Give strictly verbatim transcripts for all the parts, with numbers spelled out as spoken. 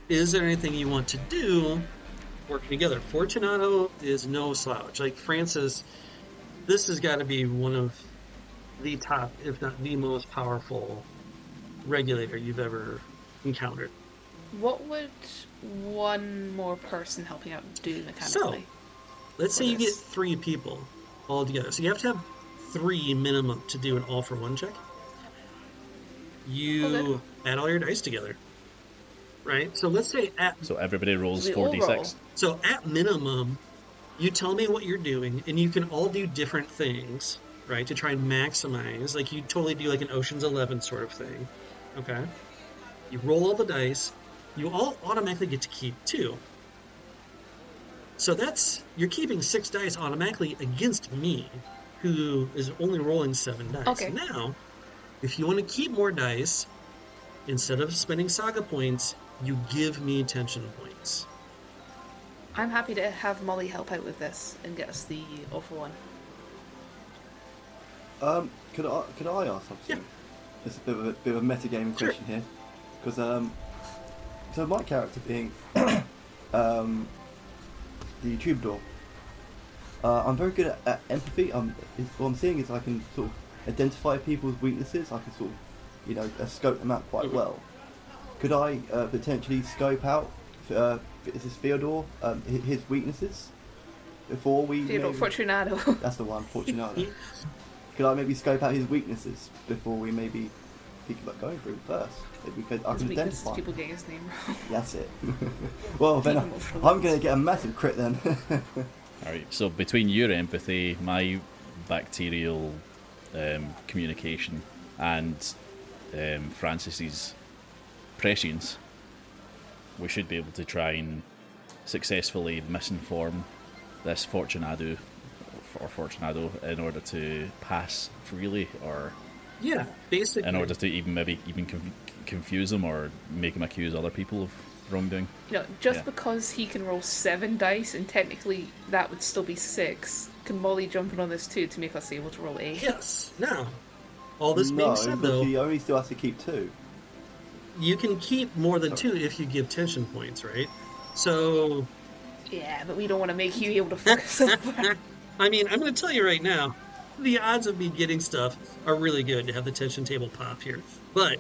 is there anything you want to do working together? Fortunato is no slouch. Like Francis, this has got to be one of the top, if not the most powerful regulator you've ever encountered. What would one more person helping out do mechanically? So, let's say you get three people all together. So you have to have three minimum to do an all for one check. You okay. add all your dice together. Right? So let's say at... So everybody rolls four d six. So at minimum, you tell me what you're doing, and you can all do different things, right, to try and maximize. Like, you totally do like an Ocean's Eleven sort of thing. Okay? You roll all the dice. You all automatically get to keep two. So that's... You're keeping six dice automatically against me, who is only rolling seven dice. Okay. Now, if you want to keep more dice, instead of spending saga points, you give me tension points. I'm happy to have Molly help out with this and get us the awful one. Um, could I could I ask something? Yeah. It's a bit of a bit of a metagaming Sure. question here, because um, so my character being um, the troubadour, uh, I'm very good at, at empathy. Um, is, what I'm seeing is I can sort of identify people's weaknesses. I can sort of, you know, uh, scope them out quite well. Could I uh, potentially scope out, uh, is this Theodore, um, his, his weaknesses before we... Theodore maybe... Fortunato. That's the one, Fortunato. Could I maybe scope out his weaknesses before we maybe think about going through it first? Maybe could, I His can weakness is identify. people getting his name wrong. That's it. Well, then I, I'm going to get a massive crit then. Alright, so between your empathy, my bacterial um, communication, and um, Francis's prescience, we should be able to try and successfully misinform this Fortunato or Fortunato in order to pass freely, or Yeah, basically. in order to even maybe even conf- confuse him or make him accuse other people of wrongdoing. No, just Yeah. because he can roll seven dice, and technically that would still be six, can Molly jump in on this too to make us able to roll eight? Yes. Now, all this no, being said, but though, he only still has to keep two. you can keep more than two if you give tension points, right? So, Yeah, but we don't want to make you able to focus over. I mean, I'm going to tell you right now, the odds of me getting stuff are really good to have the tension table pop here. But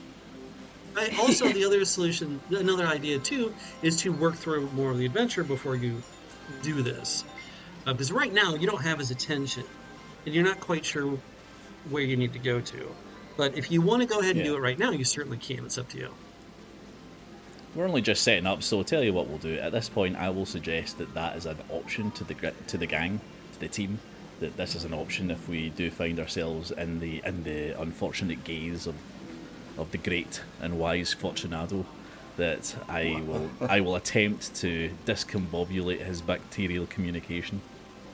I also, the other solution, another idea too, is to work through more of the adventure before you do this. Uh, because right now, you don't have his attention, and you're not quite sure where you need to go to. But if you want to go ahead and Yeah. do it right now, you certainly can. It's up to you. We're only just setting up, so I'll tell you what we'll do. At this point, I will suggest that that is an option to the gr- to the gang, to the team. That this is an option if we do find ourselves in the in the unfortunate gaze of of the great and wise Fortunato. That I will I will attempt to discombobulate his bacterial communication.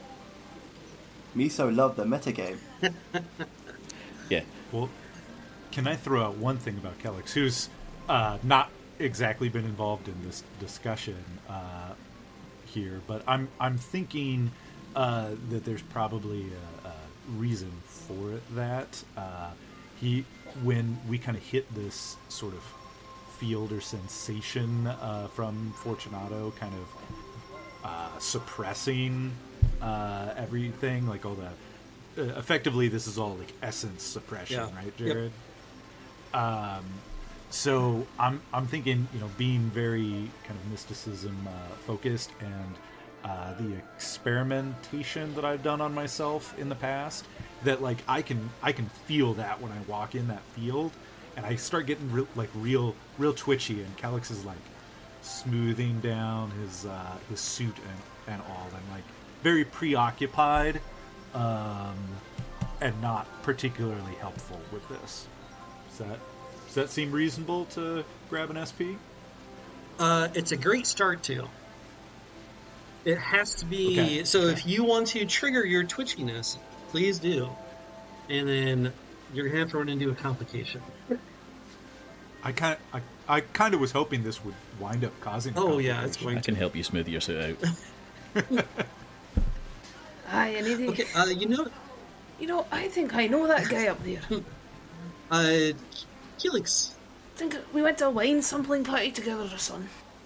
Miso loved the metagame. Yeah. Well, can I throw out one thing about Kellex, who's uh, not exactly been involved in this discussion uh, here, but I'm I'm thinking uh, that there's probably a, a reason for it. That uh, he, when we kind of hit this sort of field or sensation uh, from Fortunato, kind of uh, suppressing uh, everything, like all the. Uh, effectively, this is all like essence suppression, Yeah. right, Yep. Jared? Um, so I'm I'm thinking, you know, being very kind of mysticism uh, focused, and uh, the experimentation that I've done on myself in the past, that like I can I can feel that when I walk in that field, and I start getting re- like real real twitchy, and Kellex is like smoothing down his uh, his suit and, and all, and like very preoccupied. Um, and not particularly helpful with this. Does that does that seem reasonable to grab an S P? Uh, it's a great start to. It has to be Okay. so. If you want to trigger your twitchiness, please do, and then you're gonna have to run into a complication. I kind I, I kind of was hoping this would wind up causing. a Oh yeah, it's complication. going I to. can help you smooth your suit out. Aye, anything. Okay, uh, you know, You know, I think I know that guy up there. uh, Helix. I think we went to a wine sampling party together or something.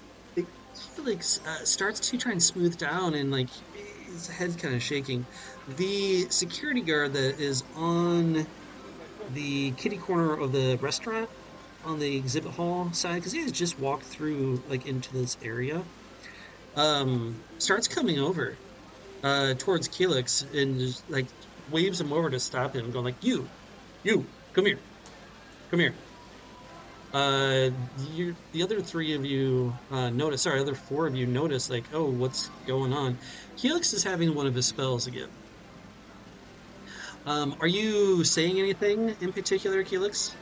Felix uh, starts to try and smooth down, and like his head's kind of shaking. The security guard that is on the kitty corner of the restaurant on the exhibit hall side, because he has just walked through like into this area, um, starts coming over uh, towards Keelix and just like waves him over to stop him, going like, "You, you, come here, come here." Uh, you, the other three of you uh, notice, sorry, other four of you notice, like, oh, what's going on? Helix is having one of his spells again. Um, are you saying anything in particular, Helix?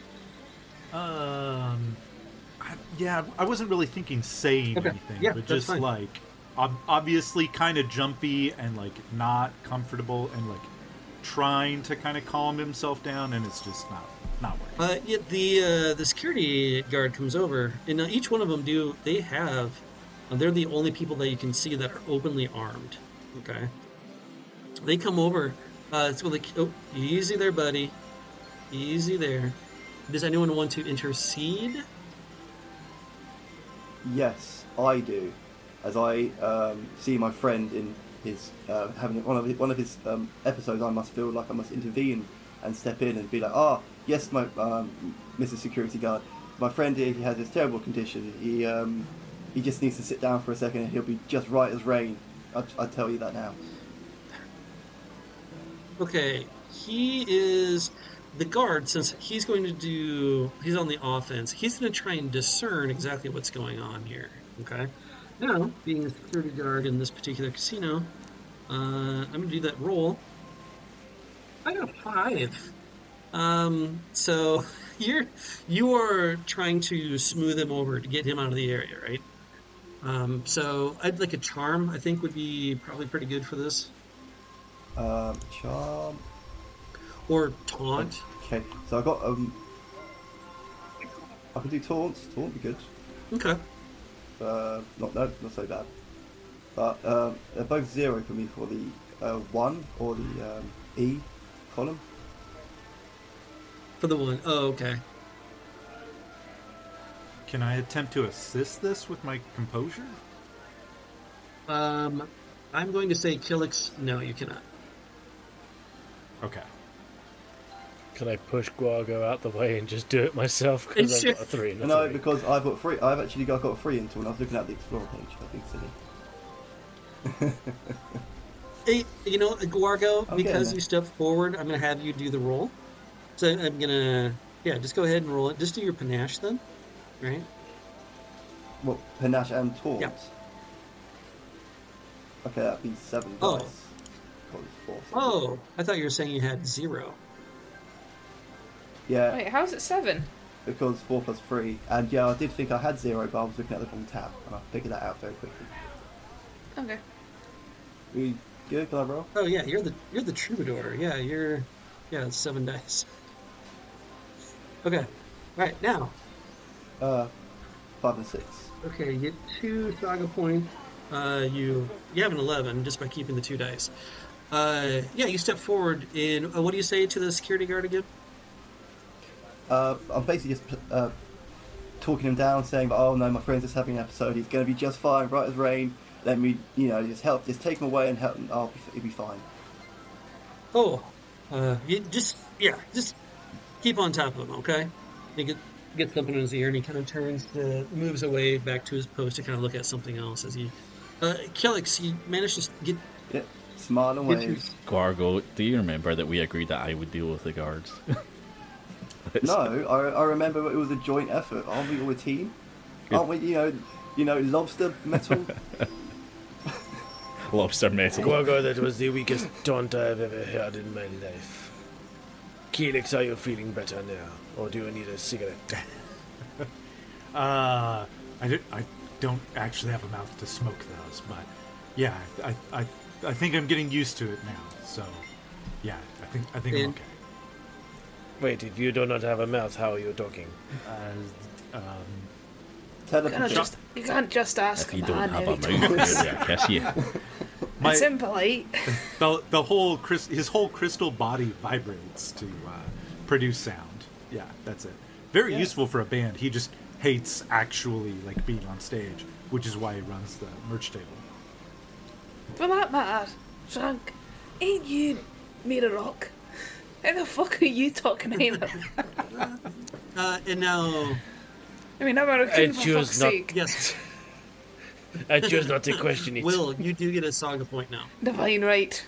Um, I, yeah, I wasn't really thinking saying Okay. anything, Yeah, but that's just fine. like ob- obviously kind of jumpy and like not comfortable and like trying to kind of calm himself down, and it's just not not working. Uh, yeah, the uh, the security guard comes over, and uh, each one of them do. They have. Uh, they're the only people that you can see that are openly armed. Okay. They come over. Uh, it's like, oh, easy there, buddy. Easy there. Does anyone want to intercede? Yes, I do. As I um, see my friend in his uh, having one of his, one of his um, episodes, I must feel like I must intervene and step in and be like, "Ah, yes, my um, Missus Security Guard, my friend here, he has this terrible condition. He um, he just needs to sit down for a second, and he'll be just right as rain. I I tell you that now." Okay, he is the guard. Since he's going to do, he's on the offense. He's going to try and discern exactly what's going on here. Okay. Now, being a security guard in this particular casino, uh, I'm going to do that roll. I got a five. Um, so you're you are trying to smooth him over to get him out of the area, right? Um, so I'd like a charm. I think would be probably pretty good for this, Um, charm. or taunt. Okay, so I got um. I can do taunts. Taunt would be good. Okay. Uh, not no, not so bad. But um, they're both zero for me for the uh, one or the um, E column. For the one. Oh, okay. Can I attempt to assist this with my composure? Um, I'm going to say Killix. No, you cannot. Okay. Can I push Guago out the way and just do it myself? Because I've Sure. got a three and a No, three. because I've got free. I've actually got, got free into when I was looking at the Explorer page. I think silly. Hey, you know, Guargo, I'm because getting you stepped forward, I'm going to have you do the roll. So I'm going to, yeah, just go ahead and roll it. Just do your panache then, right? Well, panache and taunt. Yeah. Okay, that'd be seven Oh. dice. Probably four, seven. Oh, I thought you were saying you had zero. Yeah, Wait, how's it seven? because four plus three, and yeah, I did think I had zero, but I was looking at the wrong tab, and I figured that out very quickly. Okay. We good? Can I roll? Oh yeah, you're the you're the troubadour. Yeah, you're yeah, it's seven dice. Okay. All right, now. Uh, five and six. Okay, you get two saga points. Uh, you you have an eleven just by keeping the two dice. Uh, yeah, you step forward and uh, what do you say to the security guard again? Uh, I'm basically just uh, talking him down, saying, "Oh no, my friend's just having an episode. He's going to be just fine, right as rain. Let me, you know, just help, just take him away and help him. I'll be, he'll be fine." Oh, uh, you just yeah, just keep on top of him, okay? You get get something in his ear, and he kind of turns to moves away back to his post to kind of look at something else as he. Uh, Killix, he managed to get. Yep, smile and Get you- wave. Guargo, do you remember that we agreed that I would deal with the guards? No, I, I remember it was a joint effort. Aren't we all a team? Aren't we? You know, you know, lobster metal. Lobster metal. Guago, that was the weakest taunt I've ever heard in my life. Keelix, are you feeling better now? Or do you need a cigarette? Uh, I, do, I don't actually have a mouth to smoke those, but yeah, I, I, I think I'm getting used to it now. So, yeah, I think I think I'm And- okay. Wait, if you do not have a mouth, how are you talking? Uh, um, You Telepathy. can't just, you can't just ask If you a don't man have how a he mouth, talks. maybe I kiss you. my, It's impolite. the, the whole crys- his whole crystal body vibrates to uh, produce sound. Yeah, that's it. Very Yeah. useful for a band. He just hates actually like being on stage, which is why he runs the merch table. For that matter, Shank, ain't you made of rock? How the fuck are you talking about? Uh, and now, I mean, American, I for choose fuck's not- sake. yes, I choose not to question it. Will, you do get a saga point now. Divine right.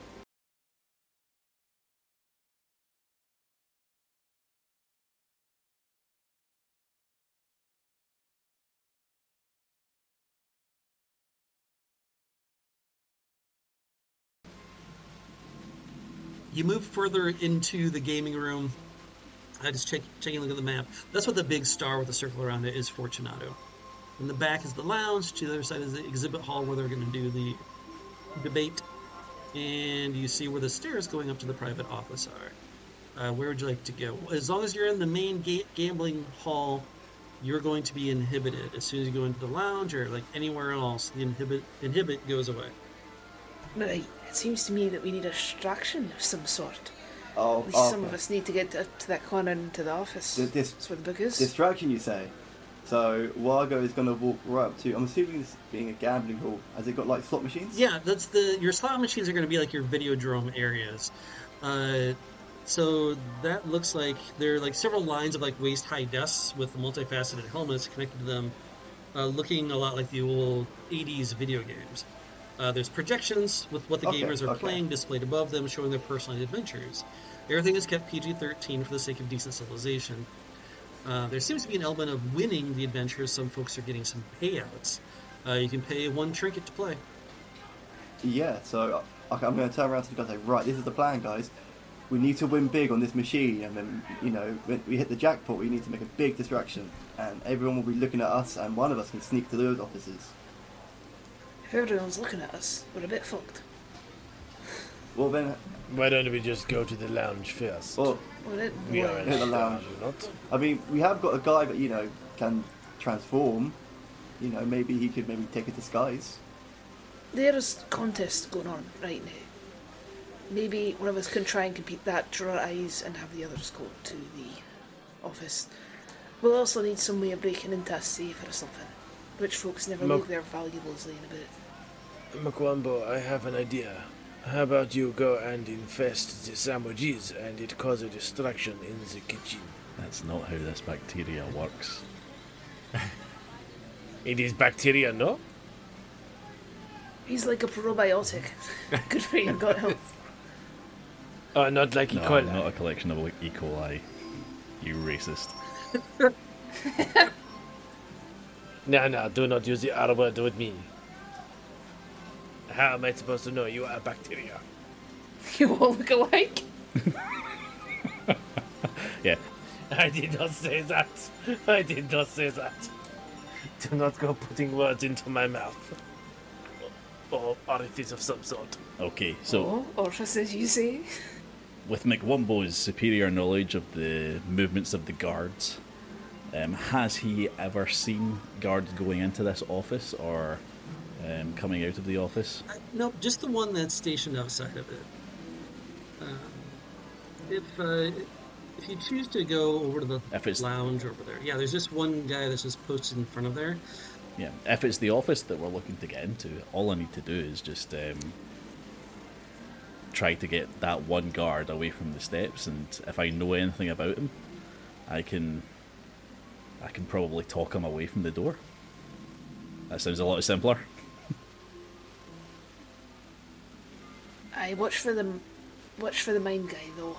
You move further into the gaming room. I just check, taking a look at the map. That's what the big star with the circle around it is, Fortunato. In the back is the lounge. To the other side is the exhibit hall where they're going to do the debate. And you see where the stairs going up to the private office are. Uh, where would you like to go? As long as you're in the main ga- gambling hall, you're going to be inhibited. As soon as you go into the lounge or like anywhere else, the inhibit inhibit goes away. Right, it seems to me that we need a distraction of some sort. Oh, At least oh, some of okay. us need to get to, to that corner and to the office. Th- this- That's where the book is. Distraction, you say? So Wargo is going to walk right up to. I'm assuming this being a gambling hall. Has it got like slot machines? Yeah, that's the your slot machines are going to be like your Videodrome areas. Uh, so that looks like there are like several lines of like waist high desks with multifaceted helmets connected to them, uh, looking a lot like the old eighties video games. Uh, there's projections with what the Okay, gamers are okay. playing displayed above them, showing their personal adventures. Everything is kept P G thirteen for the sake of decent civilization. Uh, there seems to be an element of winning the adventures. Some folks are getting some payouts. Uh, you can pay one trinket to play. Yeah. So okay, I'm going to turn around to the guys and say, right, this is the plan, guys. We need to win big on this machine, and then you know when we hit the jackpot, we need to make a big distraction, and everyone will be looking at us, and one of us can sneak to those offices. If everyone's looking at us, we're a bit fucked. Well then, Why don't we just go to the lounge first? well, Well, it, we well, are in Yeah, the the lounge. lounge, not? I mean, we have got a guy that you know can transform. You know, maybe he could maybe take a disguise. there's contests going on right now. Maybe one of us can try and compete that, draw our eyes, and have the others go to the office. We'll also need some way of breaking into a safe or something. Rich folks never Look- leave their valuables laying about. Makwambo, I have an idea. How about you go and infest the sandwiches and it cause a distraction in the kitchen? That's not how this bacteria works. It is bacteria, no? He's like a probiotic. Good for your gut health. Oh, not like E. No, coli. not a collection of E. coli. You racist. No, no, do not use the R word with me. How am I supposed to know you are bacteria? You all look alike. Yeah, I did not say that. I did not say that. Do not go putting words into my mouth. Or orifice of some sort. okay, so Oh, orifice as you say. with McWumbo's superior knowledge of the movements of the guards, um, has he ever seen guards going into this office or um, coming out of the office? Uh, no, just the one that's stationed outside of it. Um, if uh, if you choose to go over to the If it's- lounge over there, yeah, there's just one guy that's just posted in front of there. Yeah, if it's the office that we're looking to get into, all I need to do is just um, try to get that one guard away from the steps, and if I know anything about him, I can I can probably talk him away from the door. That sounds a lot simpler. I watch for the watch for the mind guy though.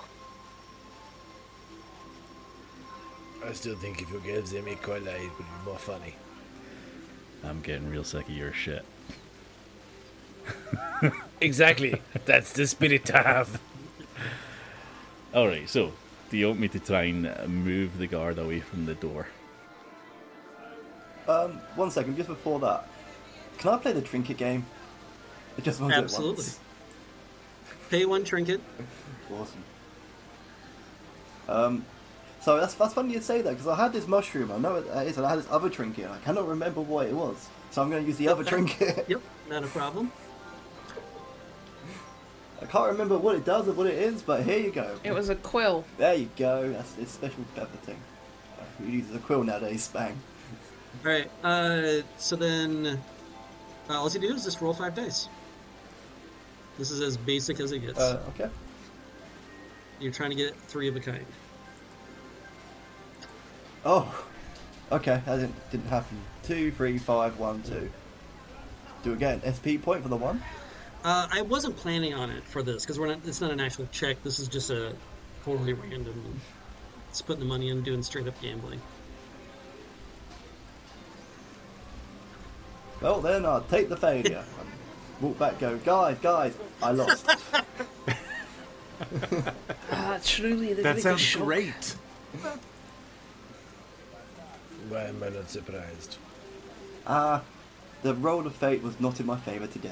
I still think if you gave them E. coli, it would be more funny. I'm getting real sick of your shit. Exactly. That's the spirit to have. Alright, so, do you want me to try and uh, move the guard away from the door? Um, one second, just before that, can I play the trinket game? It just wants it Absolutely. once. Pay one trinket. Awesome. Um, so that's that's funny you say that because I had this mushroom. I know what that is, and I had this other trinket. And I cannot remember what it was, so I'm going to use the other trinket. Yep, not a problem. I can't remember what it does or what it is, but here you go. It was a quill. There you go. That's this special pepper thing. who uses a quill nowadays? Bang. All right. Uh, so then, uh, all you do is just roll five dice. This is as basic as it gets. Uh, okay. You're trying to get three of a kind. Oh, okay. That didn't, didn't happen. Two, three, five, one, two. Do again. S P point for the one. Uh, I wasn't planning on it for this because we're not. It's not an actual check. This is just a totally random. It's putting the money in, doing straight up gambling. Well, then I'll take the failure. Walk back, go, guys, guys, I lost. Ah, truly the That greatest sounds shock. great. Why am I not surprised? Ah, the roll of fate was not in my favour today.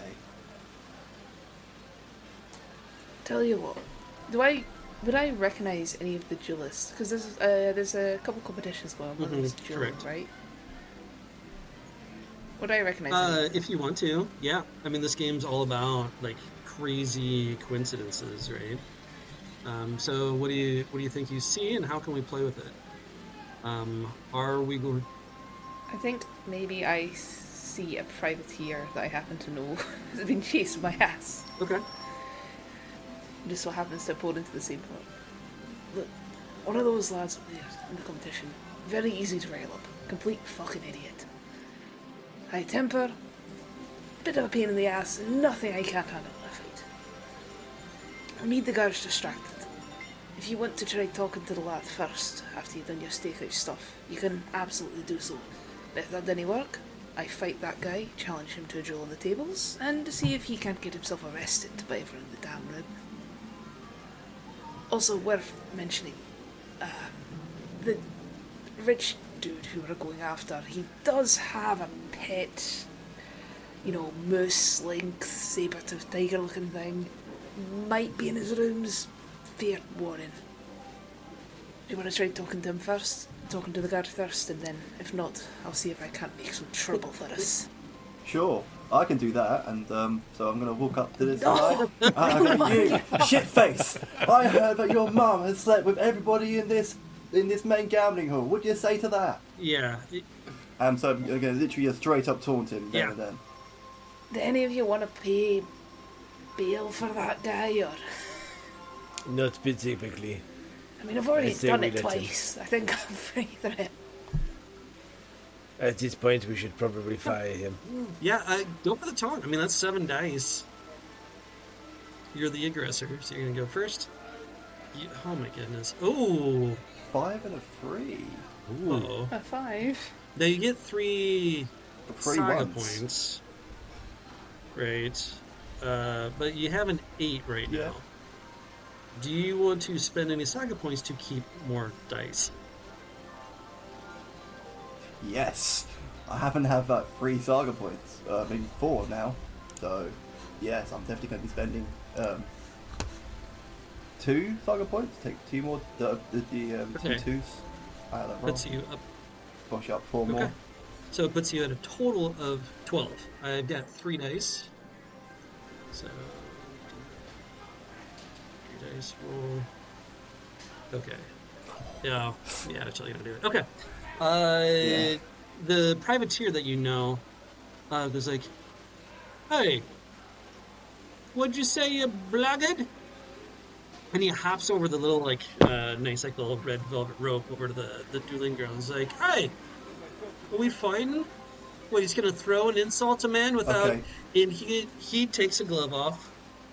Tell you what, do I would I recognise any of the duelists? Because there's uh, there's a couple competitions going on. One of Mhm, them's dueling, correct. right? Would I recognise? Uh, any? if you want to, yeah. I mean, this game's all about like crazy coincidences, right? Um, so, what do you what do you think you see, and how can we play with it? Um, are we going? I think maybe I see a privateer that I happen to know has been chasing my ass. Okay. Just so happens to have pulled into the same point. Look, one of those lads up there in the competition, very easy to rile up. Complete fucking idiot. High temper, bit of a pain in the ass, and nothing I can't handle in a fight. I need the guards distracted. If you want to try talking to the lad first, after you've done your stakeout stuff, you can absolutely do so. But if that didn't work, I fight that guy, challenge him to a duel on the tables, and see if he can't get himself arrested by everyone in the damn room. Also worth mentioning, uh, the rich dude who we're going after, he does have a pet, you know, moose, lynx, saber-toothed tiger looking thing. Might be in his rooms. Fair warning. Do you want to try talking to him first? Talking to the guard first, and then, if not, I'll see if I can't make some trouble for us. Sure, I can do that, and um, so I'm going to walk up to this No! guy. And I'm going, you shitface! I heard that your mum has slept with everybody in this in this main gambling hall. What do you say to that? Yeah. it- Um, so I'm going to literally just straight up taunt him there Yeah. and then. Do any of you want to pay bail for that guy, or... Not typically. I mean, I've already I say done we it let him. twice. I think I'm free through it. At this point, we should probably fire him. Yeah. Uh, go for the taunt. I mean, that's seven dice. You're the aggressor, so you're gonna go first. You, oh my goodness. Oh. Five and a three. Oh. A five. Now you get three The three saga ones. points. Right. Uh, but you have an eight right Yeah. now. Do you want to spend any saga points to keep more dice? Yes. I happen to have like three saga points. Uh, maybe four now. So, yes, I'm definitely going to be spending um, two saga points. Take two more. The, the, the um, Okay. two twos. I had that wrong. Puts you up. Push up four Okay. more. So it puts you at a total of twelve. I've got three dice. So three dice roll. Okay. Yeah, yeah, that's how you're gonna do it. Okay. Uh, Yeah. The privateer that you know, uh, goes like, "Hey, what'd you say, you blackguard?" And he hops over the little, like, uh, nice, like, little red velvet rope over to the the dueling grounds. Like, "Hey, are we fighting?" What, he's gonna throw an insult to man without, Okay. and he he takes a glove off,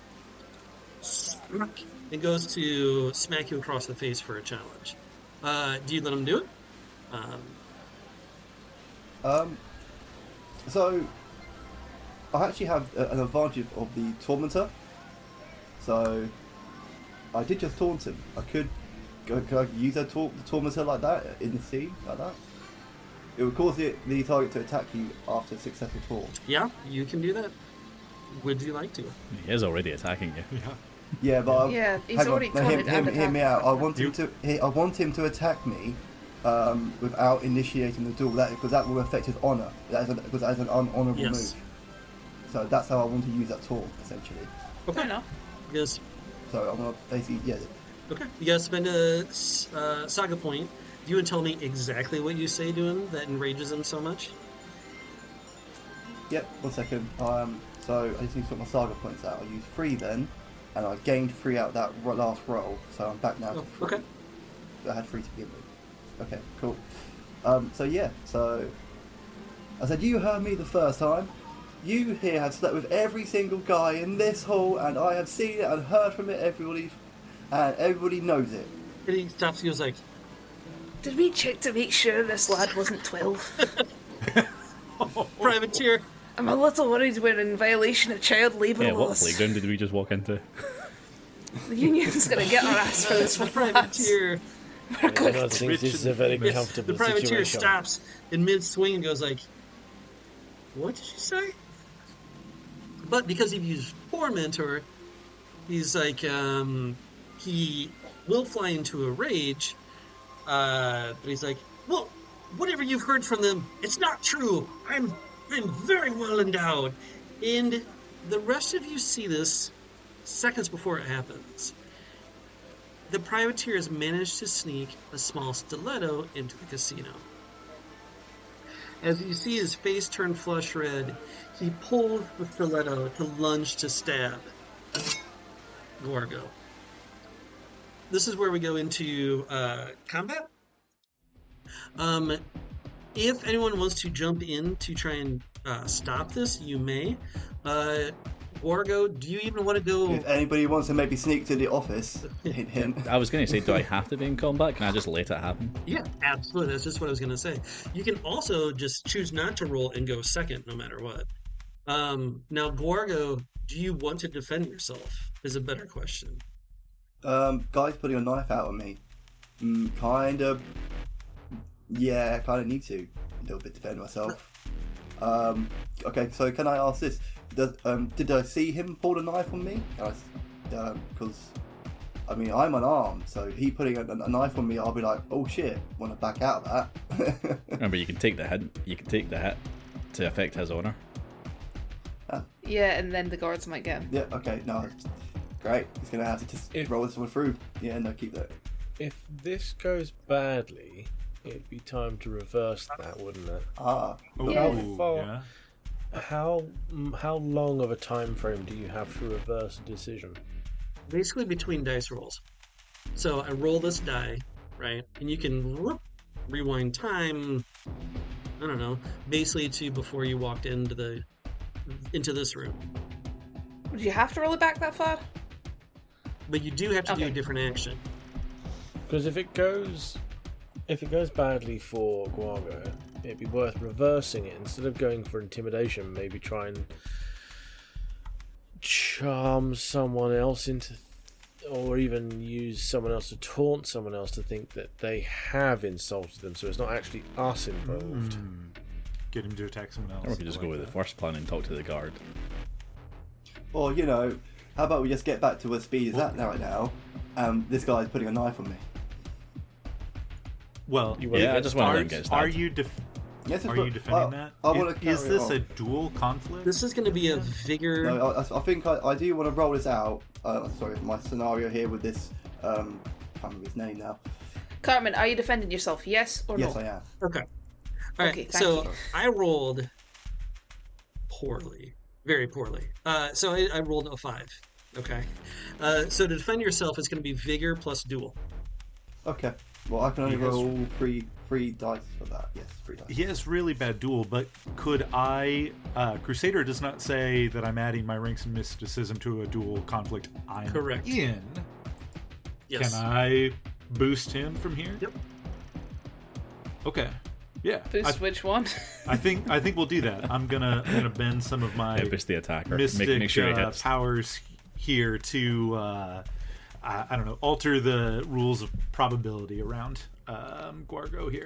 smack, and goes to smack you across the face for a challenge. Uh, do you let him do it? Um, Um, so, I actually have a, an advantage of the Tormentor. So, I did just taunt him. I could, could, could I use a tor- the Tormentor like that in the scene, like that? It would cause the, the target to attack you after a successful taunt. yeah, you can do that. Would you like to? He is already attacking you. Yeah. Yeah, but I, Yeah, he's hang on, already no, hear, taunted hear, and me- hear me attacked. out. I want him You- to. He, I want him to attack me um, without initiating the duel. That because that will affect his honor. That is an, because that is an unhonorable Yes. move. So that's how I want to use that taunt essentially. Fair enough. Yes. So I'm gonna basically yeah. Okay. You gotta spend a s- uh, saga point you want to tell me exactly what you say to him that enrages him so much? Yep, one second. Um, so I just need to sort my saga points out. I used three then, and I gained three out that ro- last roll, so I'm back now Oh, to three. okay. I had three to begin with. Okay, cool. Um, so yeah, so I said, you heard me the first time. You here have slept with every single guy in this hall, and I have seen it and heard from it, everybody, and everybody knows it. And he stops and goes like, Did we check to make sure this lad wasn't twelve? privateer, I'm a little worried we're in violation of child labour Yeah, what laws. playground did we just walk into? The union's gonna get our ass for this the one. privateer, We're I going don't to... think this is a very yes, comfortable the privateer situation. stops in mid-swing and goes like, what did you say? But because you've used Poor Mentor, he's like, um, he will fly into a rage, uh, but he's like, well, whatever you've heard from them, it's not true. I'm, I'm very well endowed. And the rest of you see this seconds before it happens. The privateer has managed to sneak a small stiletto into the casino. As you see his face turn flush red, he pulls the stiletto to lunge to stab Gorgo. This is where we go into uh, combat. Um, if anyone wants to jump in to try and uh, stop this, you may. Uh, Gorgo, do you even want to go? If anybody wants to maybe sneak to the office, hint, hint. I was going to say, do I have to be in combat? Can I just let it happen? Yeah, absolutely. That's just what I was going to say. You can also just choose not to roll and go second no matter what. Um, now, Gorgo, do you want to defend yourself? Is a better question. Um, guys putting a knife out on me. Mm, kind of. Yeah, kind of need to a little bit defend myself. Um, okay, so can I ask this? Does, um, did I see him pull the knife on me? Because, um, I mean, I'm unarmed, so he putting a, a knife on me, I'll be like, oh shit, want to back out of that. Remember, you can take the hit. You can take the hit to affect his honor. Yeah, and then the guards might get him. Yeah, okay, no, great. He's going to have to just If- roll this one through. Yeah, no, keep that. If this goes badly, it'd be time to reverse that, wouldn't it? Ah, Yeah. Ooh, Far- yeah. How mm, how long of a time frame do you have to reverse a decision? Basically between dice rolls. So I roll this die, right? And you can whoop, rewind time, I don't know, basically to before you walked into the into this room. Would you have to roll it back that far? But you do have to do a Okay. different action. Because if it goes if it goes badly for Guago, it'd be worth reversing it instead of going for intimidation. Maybe try and charm someone else into, or even use someone else to taunt someone else to think that they have insulted them, so it's not actually us involved. Hmm. Get him to attack someone else. Or we could just I go like with the that. first plan and talk to the guard. or, you know, how about we just get back to where speed is at now right now? Um, this guy's putting a knife on me. Well, You wanna Yeah, I get just want to are, let him get are stabbed. you def- Yes, are it's- you defending I- that? I Is- wanna is carry this on. a dual conflict? This is going to be a vigor. No, I, I think I, I do want to roll this out. Uh, sorry, my scenario here with this. Um, I can't remember his name now. Carmen, are you defending yourself? Yes or Yes, no? I am. Okay. All right. Okay, thank so you. I rolled poorly, very poorly. Uh, so I, I rolled a five. Okay. Uh, so to defend yourself, it's going to be vigor plus duel. Okay. Well, I can only He has- roll three three dice for that. Yes, three dice. He has really bad duel, but could I? Uh, Crusader does not say that I'm adding my ranks and mysticism to a dual conflict I'm Correct. in. Yes. Can I boost him from here? Yep. Okay. Yeah. Boost I, which one? I think I think we'll do that. I'm gonna I'm gonna bend some of my Yeah, boost the attacker. mystic Make, make sure he uh, hits. powers here to uh, I, I don't know, alter the rules of probability around um, Guargo here.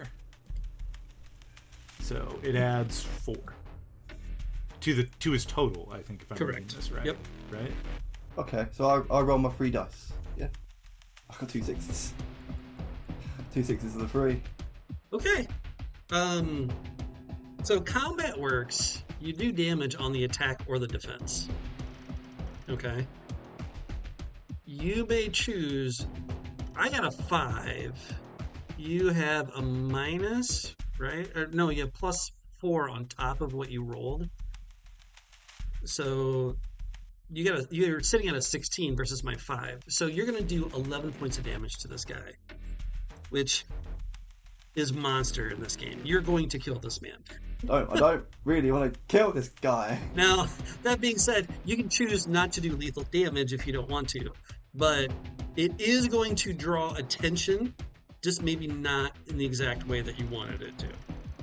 So it adds four to the to his total. I think if I'm reading Correct. this right. Yep. Right. Okay, so I, I roll my three dice. Yeah. I got two sixes. Two sixes and a three. Okay. Um. So combat works. You do damage on the attack or the defense. Okay. You may choose. I got a five. you have a minus, right? Or no, you have plus four on top of what you rolled. So you got a, you're sitting at a sixteen versus my five. So you're going to do eleven points of damage to this guy, which is monster in this game. You're going to kill this man. No, I don't really want to kill this guy. Now, that being said, you can choose not to do lethal damage if you don't want to, but it is going to draw attention, just maybe not in the exact way that you wanted it to.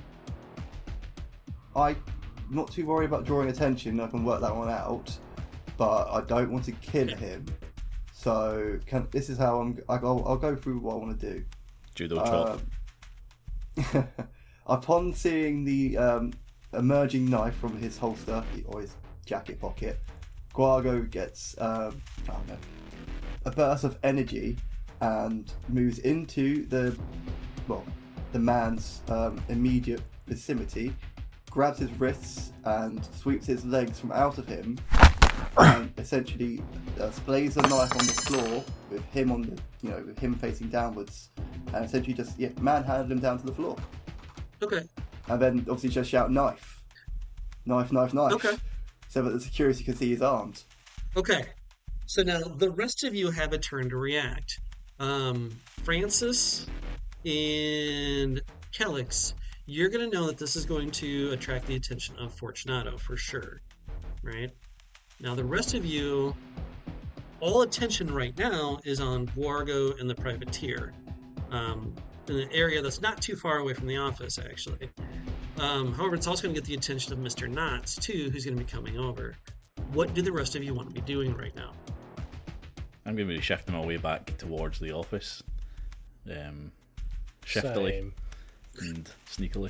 I'm not too worried about drawing attention. I can work that one out, but I don't want to kill him. So can, this is how I'm. I'll, I'll go through what I want to do. Judo chop. Um, upon seeing the um, emerging knife from his holster or his jacket pocket, Guargo gets um, I don't know, a burst of energy and moves into the well, the man's um, immediate vicinity, grabs his wrists and sweeps his legs from out of him, and essentially uh, splays the knife on the floor with him on the you know with him facing downwards, and essentially just yeah manhandle him down to the floor. Okay. And then obviously just shout knife, knife, knife, knife. Okay. So that the security can see his arms. Okay. So now the rest of you have a turn to react. Um, Francis and Kelix, you're going to know that this is going to attract the attention of Fortunato for sure, right? Now the rest of you, all attention right now is on Guargo and the privateer. Um, in an area that's not too far away from the office, actually. Um, however, it's also going to get the attention of Mister Knotts, too, who's going to be coming over. What do the rest of you want to be doing right now? I'm going to be shifting my way back towards the office. Um, shiftily Same. and sneakily.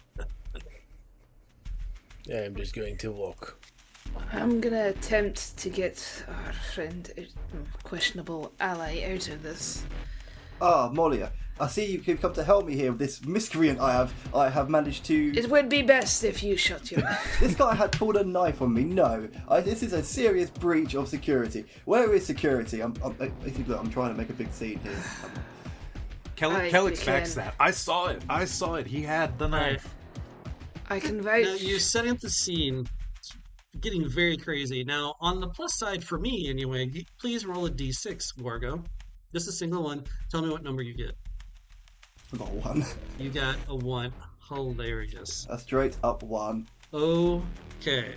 Yeah, I'm just going to walk. I'm gonna attempt to get our friend, uh, questionable ally, out of this. Ah, Molia, I see you've come to help me here with this miscreant I have. I have managed to. It would be best if you shut your mouth. This guy had pulled a knife on me. No, I, this is a serious breach of security. Where is security? I'm, I'm, basically, look, I'm trying to make a big scene here. Kelly, I Kelix can- backs that. I saw it. I saw it. He had the knife. I can Now, vouch. you're setting up the scene. It's getting very crazy. Now, on the plus side for me, anyway, y- please roll a d six, Guargo. Just a single one. Tell me what number you get. I got one. You got a one. Hilarious. A straight up one. Okay.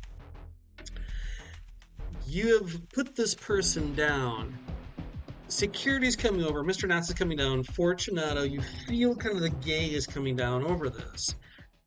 You have put this person down. Security's coming over. Mister Knotts is coming down. Fortunato, you feel kind of the gaze coming down over this.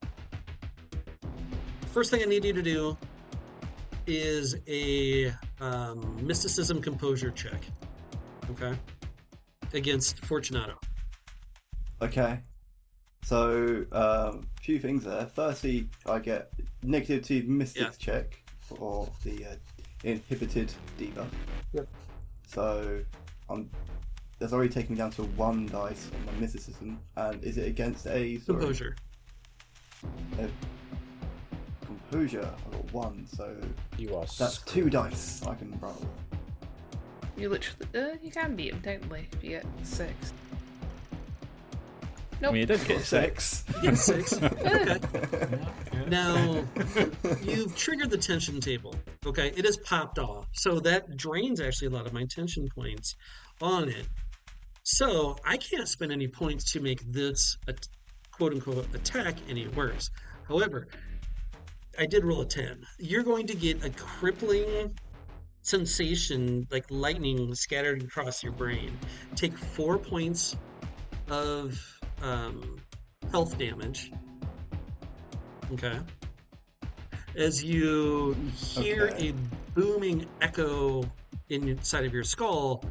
First thing I need you to do is a um, mysticism composure check. Okay? Against Fortunato. Okay. So, um, a few things there. Firstly, I get negative two mystics Yeah. check for the uh, inhibited debuff. Yep. So, I'm. That's already taken me down to one dice on my mysticism. And is it against a sorry, Composure. a composure? I got one, so You are that's two dice I can roll. You literally, uh, you can beat him technically if you get six. Nope. I mean, you did get six. Six. You get six. Okay. Yeah. Now, you've triggered the tension table. Okay, it has popped off. So that drains actually a lot of my tension points on it. So I can't spend any points to make this a quote unquote attack any worse. However, I did roll a ten. You're going to get a crippling sensation like lightning scattered across your brain. Take four points of um, health damage. Okay. As you hear Okay. a booming echo inside of your skull,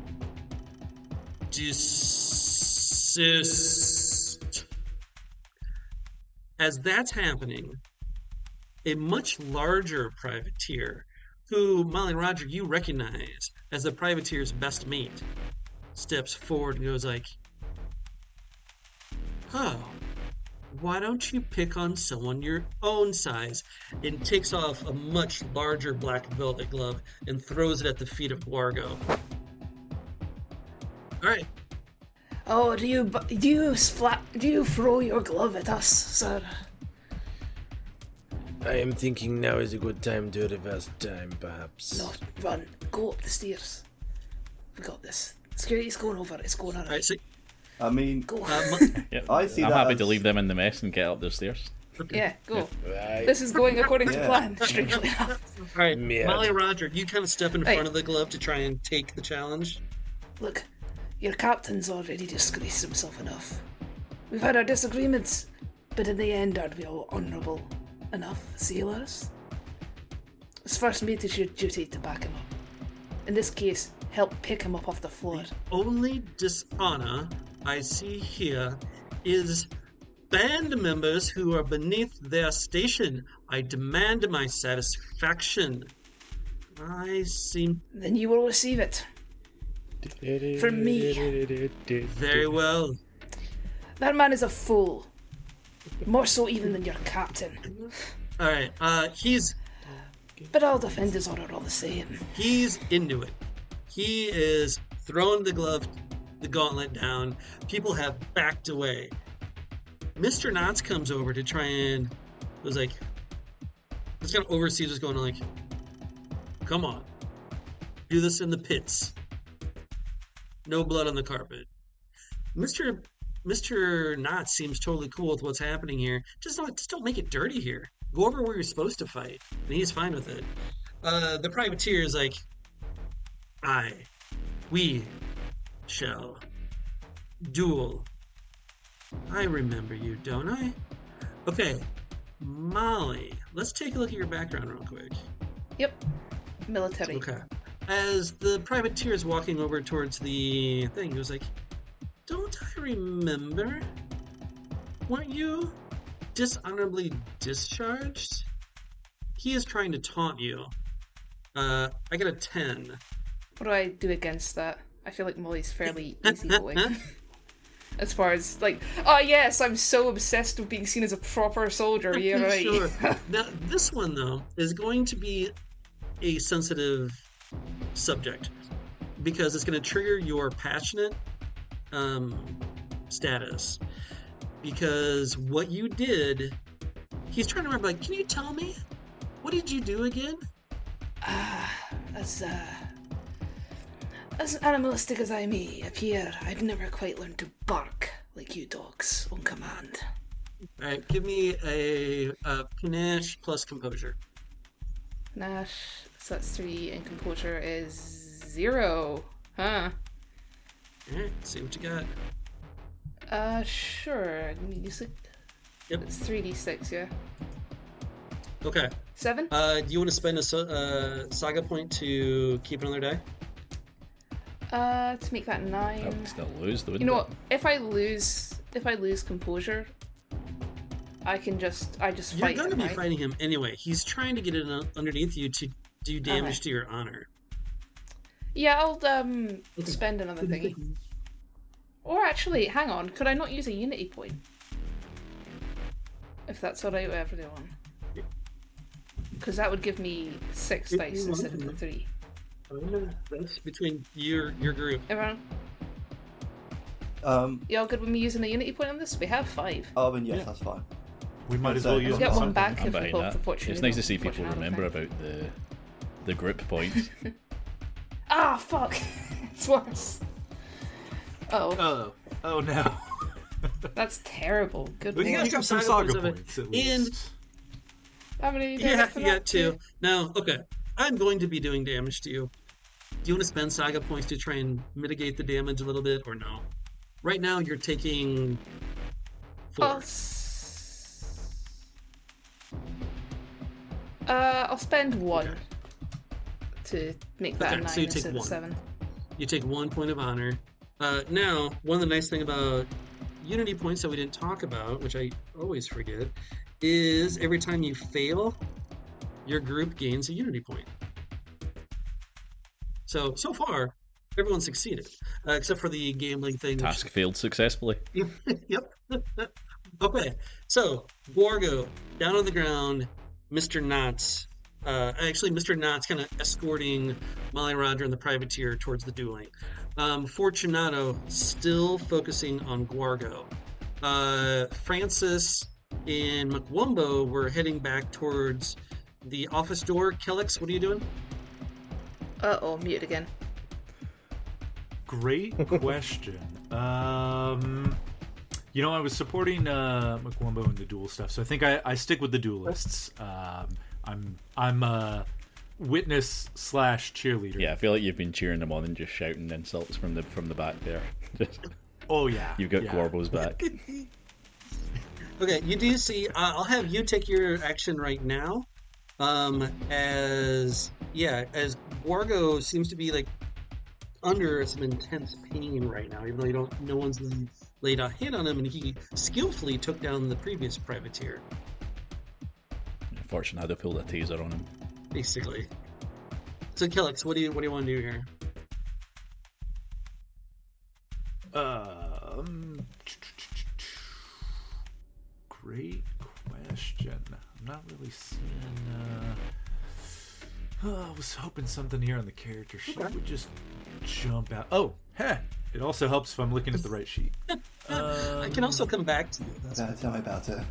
desist. As that's happening, a much larger privateer, who, Molly and Roger, you recognize as the privateer's best mate, steps forward and goes like, oh, why don't you pick on someone your own size? And takes off a much larger black velvet glove and throws it at the feet of Guargo. All right. Oh, do you bu- do you splat? Do you throw your glove at us, sir? I am thinking now is a good time to reverse time, perhaps. No, run. Go up the stairs. We got this. Security's going over. It's going alright. All right, so I mean, Go. uh, Mo- Yep. I see I'm that happy as- to leave them in the mess and get up the stairs. Yeah, go. Right. This is going according to Yeah. plan, strangely enough. all right, Merde. Molly Roger, you kind of step in Hey. front of the glove to try and take the challenge. Look, your captain's already disgraced himself enough. We've had our disagreements, but in the end, aren't we all honourable enough sailors? As first mate, it's your duty to back him up. In this case, help pick him up off the floor. Only dishonor I see here is band members who are beneath their station. I demand my satisfaction. I seem Then you will receive it. From me. very well. That man is a fool. More so even than your captain. All right, uh, he's But I'll defend his honour all the same. he's into it. He is throwing the glove, the gauntlet down. People have backed away. Mister Knotts comes over to try and was like, this kind of oversees what's going on. Like, come on, do this in the pits. No blood on the carpet. Mister Mister Knotts seems totally cool with what's happening here. Just don't, just don't make it dirty here. Go over where you're supposed to fight, and he's fine with it. Uh, the privateer is like, I, we, shall duel. I remember you, don't I? Okay, Molly, let's take a look at your background real quick. Yep. Military. Okay. As the privateer is walking over towards the thing, he was like, don't I remember? Weren't you dishonorably discharged? He is trying to taunt you. Uh, I got a ten. What do I do against that? I feel like Molly's fairly easygoing. As far as, like, oh yes, I'm so obsessed with being seen as a proper soldier, yeah, right. Sure. Now, this one, though, is going to be a sensitive subject because it's going to trigger your passionate um, status. Because what you did, he's trying to remember, like, can you tell me? What did you do again? As, uh, as animalistic as I may appear, I've never quite learned to bark like you dogs on command. All right, give me a, a panache plus composure. Nash, so that's three, and composure is zero. Huh. All right, see what you got. Uh, sure. Give me d six. Yep. It's three d six, yeah. Okay. Seven? Uh, do you want to spend a so- uh, saga point to keep another die? Uh, to make that I nine. would still lose, though. You know what? If I lose, if I lose composure, I can just, I just You're fight going to him, be right? fighting him anyway. He's trying to get it un- underneath you to do damage Okay. to your honor. Yeah, I'll um spend another thingy. Or actually, hang on, could I not use a unity point? If that's alright with everyone. Because that would give me six If dice you want instead of the to. three. That's between your your group. Everyone, Um, y'all good with me using a unity point on this? We have five. oh, and yes, that's fine. We might as So- well We'll use We'll get it one some back point. I'm if we behind hope that. the fortune. It's nice to see people remember about the the group points. Ah, fuck! It's worse. Oh, Oh, oh no. that's terrible. Good But you, lord. you got some saga saga points points of at it. And- least. How many do I Yeah, get for you that? got two. Now, okay. I'm going to be doing damage to you. Do you want to spend saga points to try and mitigate the damage a little bit, or no? Right now, you're taking four. I'll s- Uh, I'll spend one Okay. to make that Okay, a nine so you take instead of one. seven. You take one point of honor. Uh, now, one of the nice thing about unity points that we didn't talk about, which I always forget, is every time you fail, your group gains a unity point. So, so far, everyone succeeded, uh, except for the gambling thing. which- Task failed successfully. Yep. Okay, so Gorgo down on the ground, Mister Knotts uh, actually, Mister Knott's kind of escorting Molly Roger and the privateer towards the dueling. Um, Fortunato still focusing on Guargo. Uh, Francis and McWumbo were heading back towards the office door. Kellex, what are you doing? Uh oh, mute again. Great question. um, you know, I was supporting uh, McWumbo in the duel stuff, so I think I, I stick with the duelists. Um, I'm I'm a witness slash cheerleader. Yeah, I feel like you've been cheering them on and just shouting insults from the from the back there. Just, Oh yeah, you've got yeah. Gorbo's back. Okay, you do see. Uh, I'll have you take your action right now. Um, as yeah, as Guargo seems to be like under some intense pain right now, even though you don't, no one's laid a hit on him, and he skillfully took down the previous privateer, Fortunately, I pulled a taser on him. basically. So, Kellex, what do you what do you want to do here? Um, great question. I'm not really seeing. Uh, oh, I was hoping something here on the character sheet would just jump out. Oh, heh. It also helps if I'm looking at the right sheet. I can also come back to you. That's Uh, tell me about it.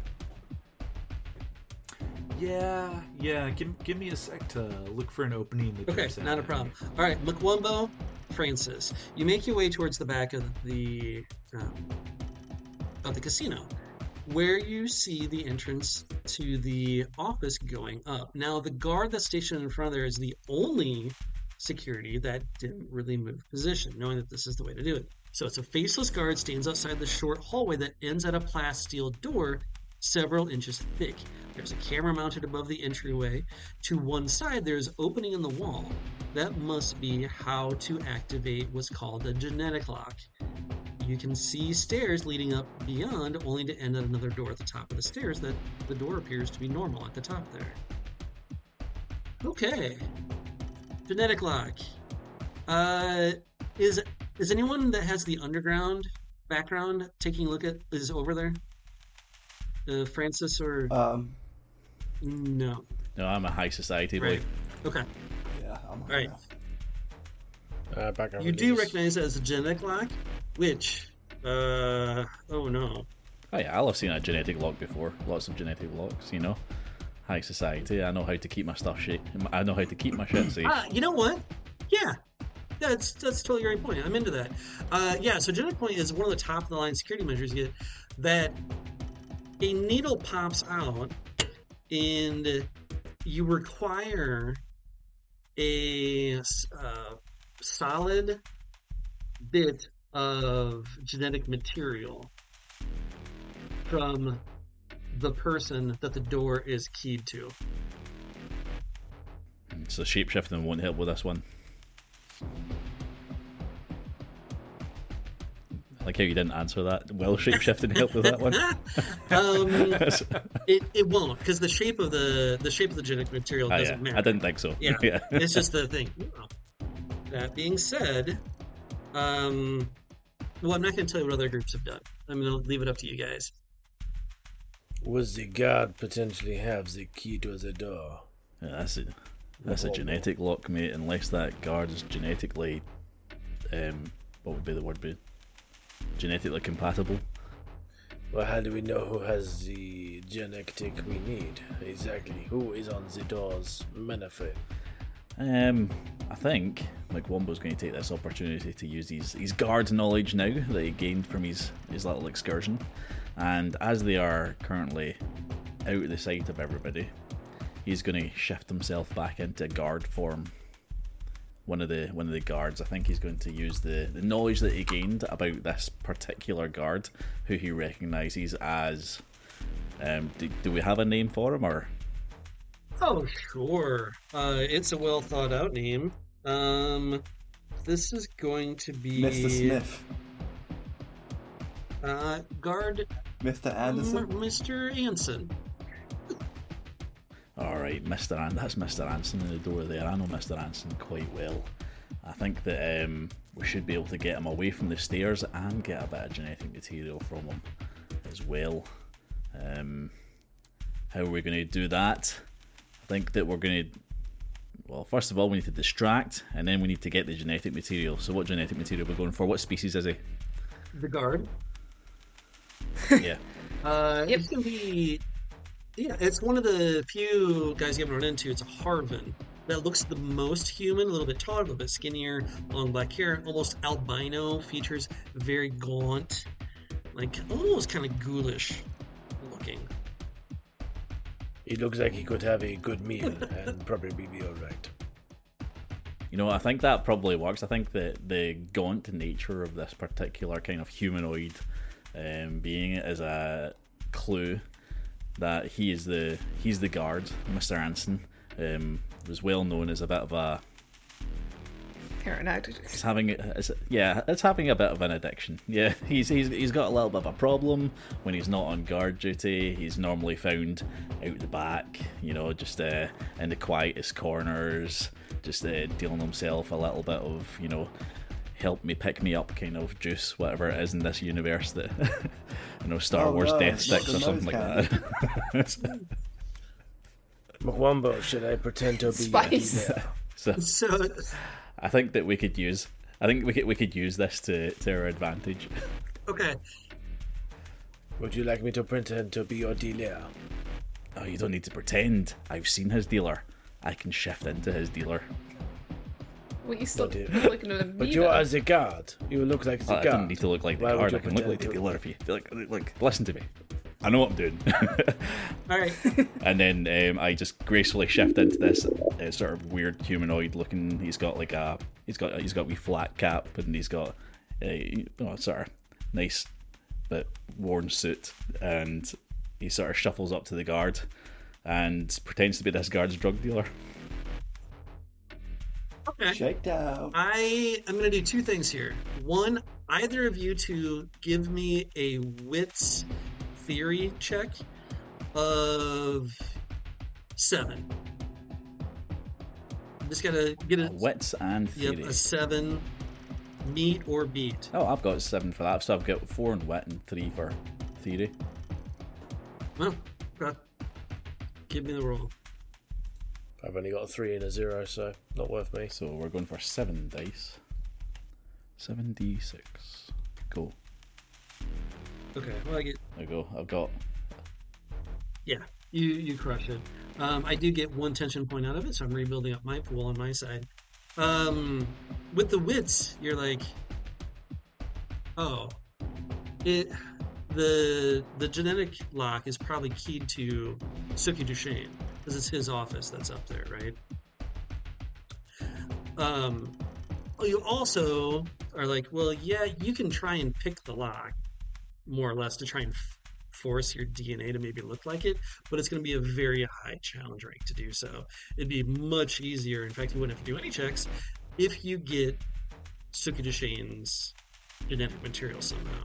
Yeah, yeah. Give, give me a sec to look for an opening. That okay, jumps out not a at problem. me. All right, McWumbo, Francis, you make your way towards the back of the um, of the casino, where you see the entrance to the office going up. Now, the guard that's stationed in front of there is the only security that didn't really move position, knowing that this is the way to do it. So it's a faceless guard stands outside the short hallway that ends at a plasteel door several inches thick. There's a camera mounted above the entryway. To one side, there's opening in the wall. That must be how to activate what's called a genetic lock. You can see stairs leading up beyond, only to end at another door at the top of the stairs that the door appears to be normal at the top there. Okay. Genetic lock. Uh, is is anyone that has the underground background taking a look at is over there? Uh, Francis or Um, no? No, I'm a high society boy. Right. Okay. yeah, I'm All right. Uh, background You do release. recognize it as a genetic lock, which, uh, oh no. Oh yeah, I'll have seen a genetic lock before. Lots of genetic locks, you know. High society. I know how to keep my stuff safe. I know how to keep my shit safe. Ah, you know what? Yeah. That's that's totally the right point. I'm into that. Uh, yeah, so genetic point is one of the top of the line security measures you get that a needle pops out and you require a uh, solid bit of genetic material from the person that the door is keyed to. So shapeshifting won't help with this one. I like how you didn't answer that. Will shapeshifting help with that one? um, it, it won't, because the shape of the the shape of the genetic material Ah, doesn't yeah. matter. I didn't think so. Yeah, yeah. it's just the thing. That being said, um, well, I'm not going to tell you what other groups have done. I'm going to leave it up to you guys. Would the guard potentially have the key to the door? Yeah, that's a that's a genetic lock, mate. Unless that guard is genetically, um, what would be the word? Be genetically compatible. Well, how do we know who has the genetic we need? Exactly. Who is on the door's manifest? Um, I think McWombo's going to take this opportunity to use his, his guard knowledge now that he gained from his, his little excursion. And as they are currently out of the sight of everybody, he's going to shift himself back into guard form. One of the one of the guards. I think he's going to use the, the knowledge that he gained about this particular guard, who he recognises as. Um, do, do we have a name for him, or? Oh, sure. Uh, it's a well thought out name. Um, this is going to be Mister Smith, Uh, guard Mister Anderson. M- Mister Anson. All right, Mister An- that's Mister Anson in the door there. I know Mister Anson quite well. I think that um, we should be able to get him away from the stairs and get a bit of genetic material from him as well. Um, how are we going to do that? I think that we're going to Well, first of all, we need to distract, and then we need to get the genetic material. So what genetic material are we going for? What species is he? The guard. Yeah. Uh, Yep. It's gonna be. Yeah, it's one of the few guys you haven't run into. It's a Harvin that looks the most human, a little bit taller, a little bit skinnier, long black hair, almost albino features, very gaunt, like almost kind of ghoulish looking. He looks like he could have a good meal and probably be alright. You know, I think that probably works. I think that the gaunt nature of this particular kind of humanoid um, being is a clue that he is the he's the guard, Mister Anson. Um, was well known as a bit of a Paranoid. It's having it's, yeah, it's having a bit of an addiction. Yeah, he's he's he's got a little bit of a problem when he's not on guard duty. He's normally found out the back, you know, just uh, in the quietest corners, just uh, dealing himself a little bit of, you know, help me pick me up kind of juice, whatever it is in this universe that you know, Star Oh, Wars no, death not sticks the or something nose like that. Mwambo, should I pretend to be Spice. a dealer? So So, I think that we could use I think we could we could use this to, to our advantage. okay. Would you like me to pretend to be your dealer? Oh, you don't need to pretend. I've seen his dealer. I can shift into his dealer. Well, you still But you- look like an But you are the guard. You look like the I guard. don't need to look like the Why would guard. you I can look pretend like the to- dealer if you like. Like, listen to me. I know what I'm doing. All right. And then um, I just gracefully shift into this uh, sort of weird humanoid looking. He's got like a he's got he's got a wee flat cap and he's got a oh, sort of nice but worn suit, and he sort of shuffles up to the guard and pretends to be this guard's drug dealer. Okay. Shakedown. I am going to do two things here. One, either of you to give me a wits theory check of seven. I'm just gotta get a Wits and theory. yep, a seven, meet or beat. Oh, I've got seven for that, so I've got four in wit and three for theory. Well, okay. Give me the roll. I've only got a three and a zero, so not worth me. So we're going for seven dice. Seven d six. Cool. Okay, well I get There we go. I've got. yeah, you you crush it. Um, I do get one tension point out of it, so I'm rebuilding up my pool on my side. Um, with the wits, you're like, oh, it the the genetic lock is probably keyed to Suki Duchesne because it's his office that's up there, right? Um, you also are like, well, yeah, you can try and pick the lock, more or less, to try and f- force your D N A to maybe look like it, but it's going to be a very high challenge rank to do so. It'd be much easier. In fact, you wouldn't have to do any checks if you get Suki Duchesne's genetic material somehow.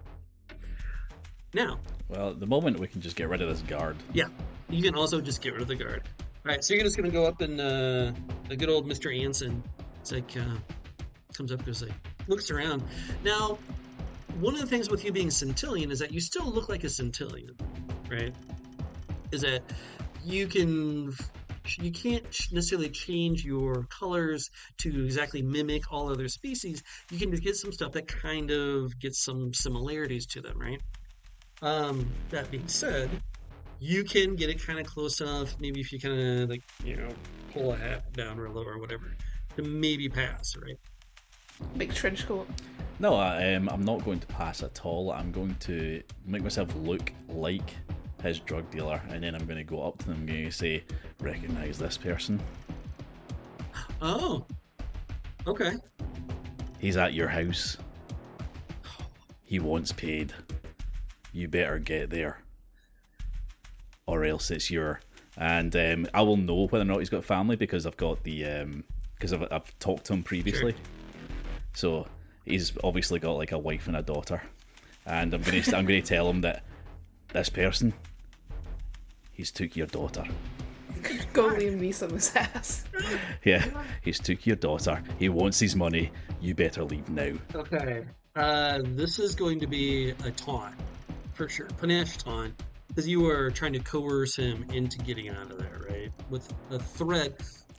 Now, Well, at the moment we can just get rid of this guard. yeah, you can also just get rid of the guard. All right, so you're just going to go up and uh, a good old Mister Anson. It's like, uh, comes up, goes like, looks around. Now, one of the things with you being Centillion is that you still look like a Centillion, right? Is that you can, you can't necessarily change your colors to exactly mimic all other species. You can just get some stuff that kind of gets some similarities to them, right? Um, that being said, you can get it kind of close enough, maybe if you kind of like, you know, pull a hat down real low or whatever, to maybe pass, right? Big trench coat. No, I, um, I'm not going to pass at all. I'm going to make myself look like his drug dealer, and then I'm going to go up to them and going to say, "Recognize this person? Oh, okay. He's at your house. He wants paid. You better get there, or else it's your." And um, I will know whether or not he's got family because I've got the um, because I've, I've talked to him previously. Sure. So he's obviously got like a wife and a daughter, and I'm gonna I'm gonna tell him that this person, he's took your daughter. Go Liam Neeson's ass. Yeah, he's took your daughter. He wants his money. You better leave now. Okay. Uh, this is going to be a taunt, for sure. Panache taunt. Because you are trying to coerce him into getting out of there, right? With a threat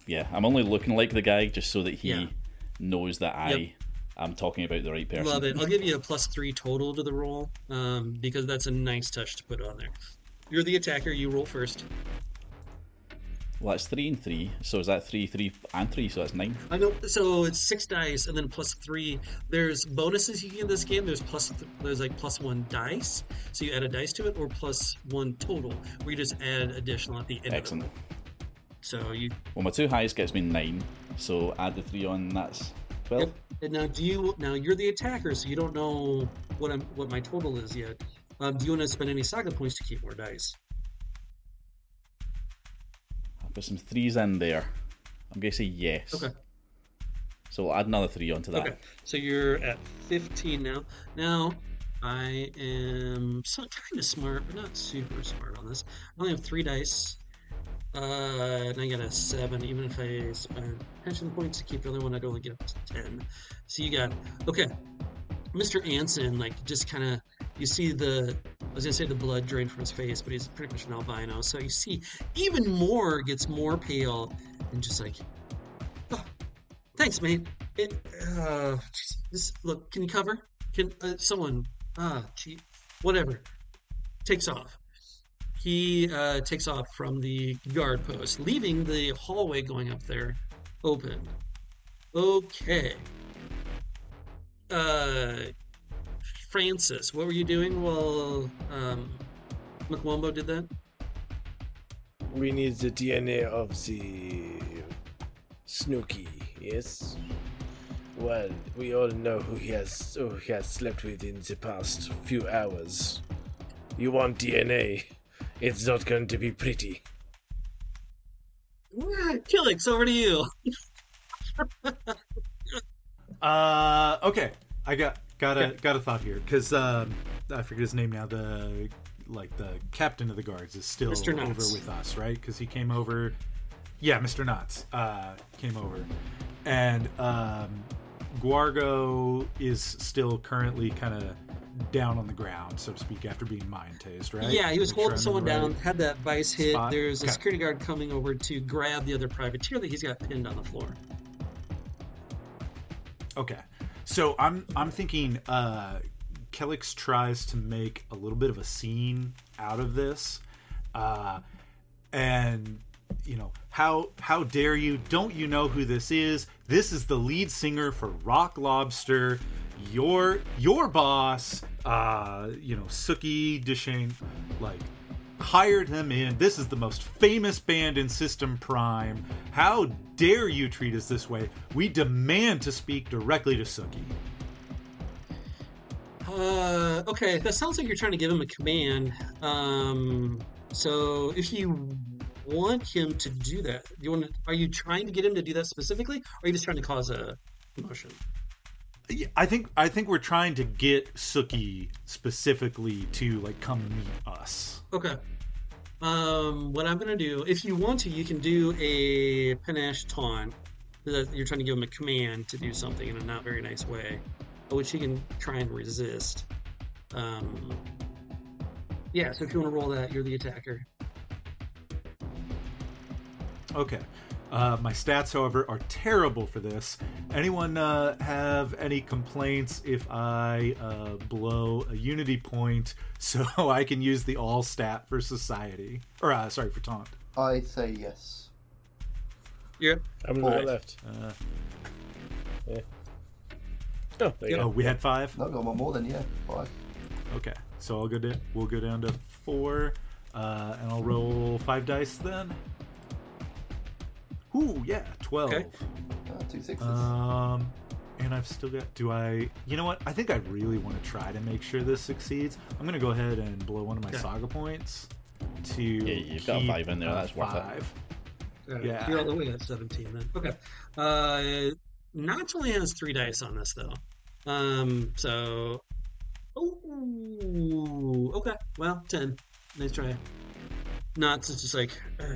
yeah, I'm only looking like the guy just so that he Yeah. knows that I Yep. am talking about the right person. Love it. I'll give you a plus three total to the roll, um, because that's a nice touch to put on there. You're the attacker. You roll first. Well, that's three and three. So is that three, three, and three? So that's nine. I know. So it's six dice and then plus three. There's bonuses you get in this game. There's plus. Th- there's like plus one dice. So you add a dice to it, or plus one total, where you just add additional at the end. Excellent. Of it. So you. Well, my two highest gets me nine. So add the three on. That's twelve. Yep. And now, do you? Now you're the attacker, so you don't know what I'm. What my total is yet. Um, do you want to spend any saga points to keep more dice? I'll put some threes in there. I'm going to say yes. Okay. So we'll add another three onto that. Okay, so you're at fifteen now. Now, I am so kind of smart, but not super smart on this. I only have three dice, uh, and I got a seven. Even if I spend pension points to keep the other one, I'd only get up to ten. So you got okay, Mister Anson. Like just kind of, you see the. I was gonna say the blood drain from his face, but he's pretty much an albino. So you see, even more gets more pale, and just like. Oh, thanks, mate. It, uh, geez, this, look, can you cover? Can, uh, someone, ah, gee, whatever. Takes off. He, uh, takes off from the guard post, leaving the hallway going up there open. Okay. Uh, Francis, what were you doing while, um, McWombo did that? We need the D N A of the Snooky, yes? Well, we all know who he has who he has slept with in the past few hours. You want D N A? It's not going to be pretty. Killix, over to you. Uh, okay, I got got a Okay. got a thought here because um, I forget his name now. The like the captain of the guards is still Mister over Knotts. with us, right? Because he came over. Yeah, Mister Knotts uh, came over, and um, Guargo is still currently kind of down on the ground, so to speak, after being mind tased, right? Yeah, he was Make sure holding I'm in someone the down, right had that vice hit. spot? There's a Okay. security guard coming over to grab the other privateer that he's got pinned on the floor. Okay, so I'm I'm thinking uh, Killix tries to make a little bit of a scene out of this, uh, and you know how how dare you? Don't you know who this is? This is the lead singer for Rock Lobster. Your your boss, uh, you know Suki Deshane, like hired him in. This is the most famous band in System Prime. How dare you treat us this way? We demand to speak directly to Suki. Uh, okay, that sounds like you're trying to give him a command. Um, so if you want him to do that, do you want to, are you trying to get him to do that specifically, or are you just trying to cause a commotion? Yeah, I think I think we're trying to get Suki specifically to like come meet us. Okay. Um, what I'm gonna do, if you want to, you can do a panache taunt. That you're trying to give him a command to do something in a not very nice way, which he can try and resist. Um, yeah. So if you want to roll that, you're the attacker. Okay. Uh, my stats, however, are terrible for this. Anyone uh, have any complaints if I uh, blow a unity point so I can use the all stat for society? Or, uh, sorry, for taunt. I say yes. Yeah. I'm Four. right left. Uh, Yeah. Oh, there you oh, go. we had five? No, got one more than yeah. Five. Okay, so I'll go down, we'll go down to four, uh, and I'll roll five dice then. Ooh, yeah, twelve. Okay. Uh, two sixes. Um, and I've still got. Do I? You know what? I think I really want to try to make sure this succeeds. I'm gonna go ahead and blow one of my Okay. saga points to. Yeah, you've got a keep five in there, a that's worth it. five. Uh, Yeah. You're all the way at seventeen then. Okay. Uh, Notch only has three dice on this though. Um, so. Oh, okay. Well, ten. Nice try. Notch is just like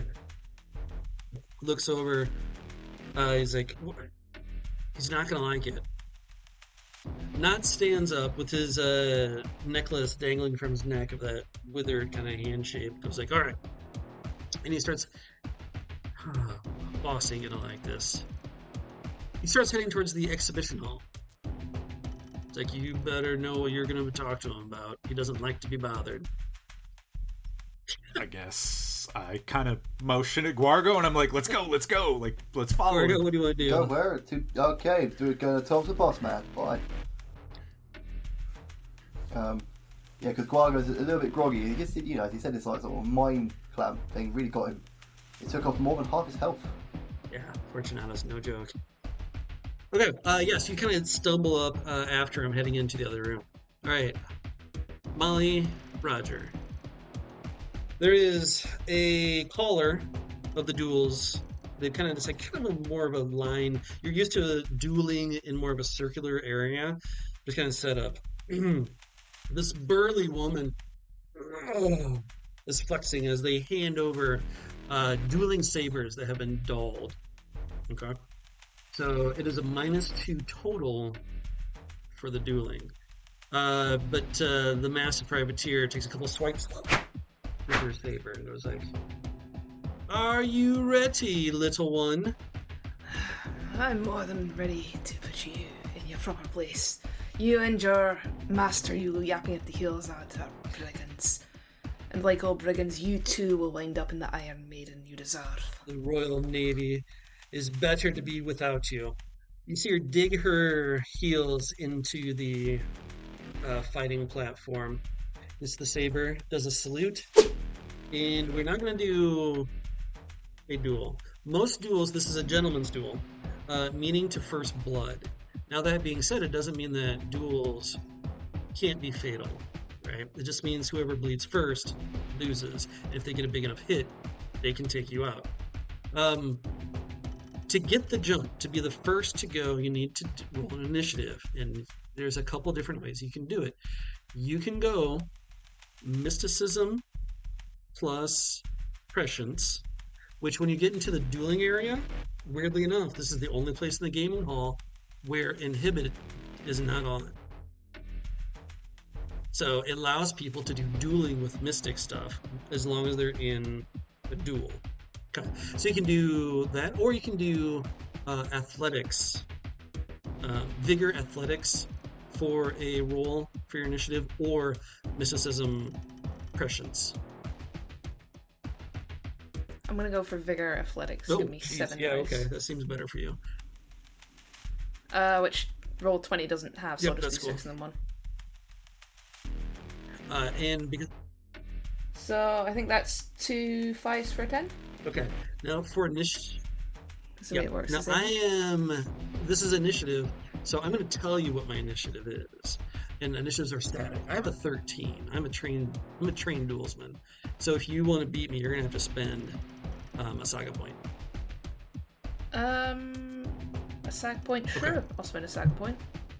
looks over. Uh, he's like, "What?" He's not gonna like it. Notch stands up with his uh, necklace dangling from his neck of that withered kind of hand shape. Goes like, all right, and he starts. boss ain't gonna like this. He starts heading towards the exhibition hall. It's like, you better know what you're gonna talk to him about. He doesn't like to be bothered. I guess I kind of motion at Guargo, and I'm like, let's go, let's go, like, let's follow Guargo, him. what do you want to do? Go where? To, okay, do it. Go talk to the boss man. Bye. Um, yeah, because Guargo's a little bit groggy. He gets, you know, as he said, this like sort of mind clamp thing really got him. It took off more than half his health. Yeah, Fortunato's no joke. Okay, uh, yes, you kind of stumble up uh, after him, heading into the other room. All right, Molly, Roger. There is a caller of the duels. They've kind of, it's like kind of a, more of a line. You're used to dueling in more of a circular area, just kind of set up. This burly woman oh, is flexing as they hand over uh, dueling sabers that have been dulled. Okay, so it is a minus two total for the dueling. Uh, but uh, the massive privateer takes a couple swipes with her saber and goes like, "Are you ready, little one?" I'm more than ready to put you in your proper place. You and your master, you yapping at the heels out are brigands. And like all brigands, you too will wind up in the Iron Maiden you deserve. The Royal Navy is better to be without you. You see her dig her heels into the uh, fighting platform. This the saber does a salute, and we're not going to do a duel. Most duels, this is a gentleman's duel, uh, meaning to first blood. Now that being said, it doesn't mean that duels can't be fatal, right? It just means whoever bleeds first loses. And if they get a big enough hit, they can take you out. Um, to get the jump, to be the first to go, you need to roll an initiative. And there's a couple different ways you can do it. You can go mysticism plus prescience, which when you get into the dueling area, weirdly enough, this is the only place in the gaming hall where inhibit is not on. So it allows people to do dueling with mystic stuff as long as they're in a duel. Okay. So you can do that, or you can do uh, athletics, uh, vigor athletics for a roll for your initiative, or mysticism prescience. I'm gonna go for vigor athletics. Oh, Give me geez. seven Yeah, dice. okay, that seems better for you. Uh, which roll twenty doesn't have, so Yep, I'll just that's do cool. six and then one. Uh, and because So I think that's two fives for a ten. okay, now for initiative. That's the way it works. Now is it? I am. This is initiative, so I'm going to tell you what my initiative is. And initiatives are static. I have a thirteen. I'm a trained. I'm a trained duelsman. So if you want to beat me, you're going to have to spend um, a saga point. Um, a sag point. Sure, Okay. I'll spend a sag point.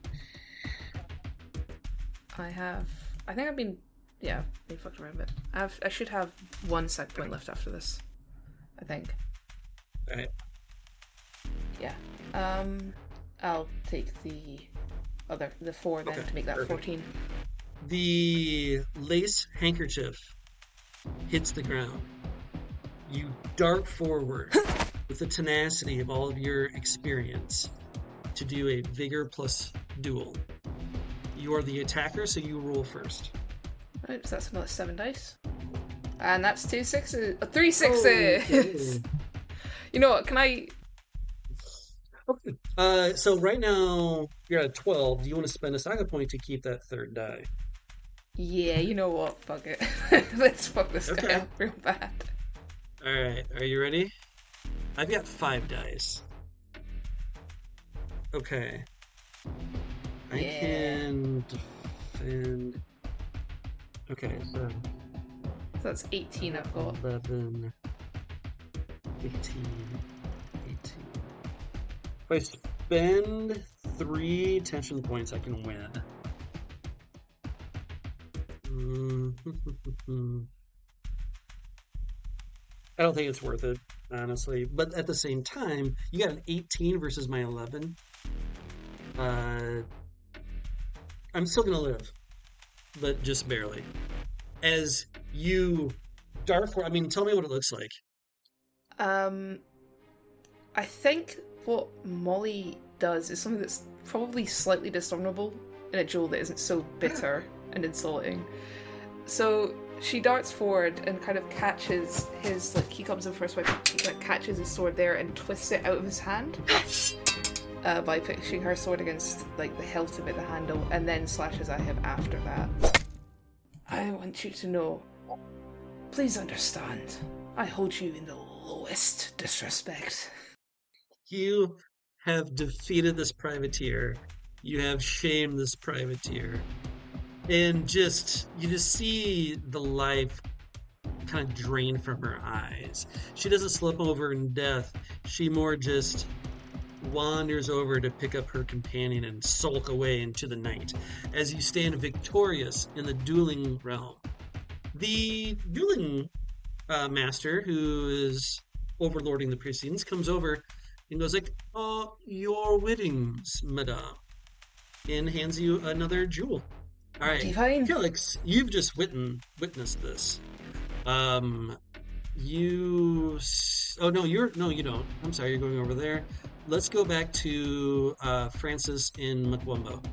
I have. I think I've been. Yeah, I've been fucked around a bit. I've. I should have one sag point left after this. I think. All right. Yeah. Um, I'll take the other, the four then Okay, to make that perfect. fourteen. The lace handkerchief hits the ground. You dart forward with the tenacity of all of your experience to do a vigor plus duel. You are the attacker, so you roll first. Right, so that's another seven dice. And that's two sixes. Uh, three sixes! Okay. You know what, can I... Okay. Uh, so right now you're at twelve. Do you want to spend a saga point to keep that third die? Yeah, you know what, fuck it. Let's fuck this guy Okay. up real bad. All right, are you ready? I've got five dice. Okay. I Yeah. can defend. Okay, so So that's eighteen I've got. eleven, fifteen, eighteen. If I spend three tension points, I can win. Mm, I don't think it's worth it, honestly. But at the same time, you got an eighteen versus my eleven. Uh, I'm still gonna live, but just barely. As you dart for, I mean, tell me what it looks like. Um, I think what Molly does is something that's probably slightly discernible in a Joel that isn't so bitter and insulting. So she darts forward and kind of catches his, like, he comes in first, but he like, catches his sword there and twists it out of his hand uh, by pushing her sword against, like, the hilt of it, the handle, and then slashes at him after that. I want you to know, please understand, I hold you in the lowest disrespect. You have defeated this privateer. You have shamed this privateer. And just, you just see the life kind of drain from her eyes. She doesn't slip over in death. She more just wanders over to pick up her companion and sulk away into the night as you stand victorious in the dueling realm. The dueling uh, master, who is overlording the proceedings, comes over and goes like, "Oh, your weddings, madame," and hands you another jewel. All right, Divine. Felix, you've just witten- witnessed this. Um, you. s- Oh no, you're no, you don't. I'm sorry, you're going over there. Let's go back to uh, Francis in Mkwumbo.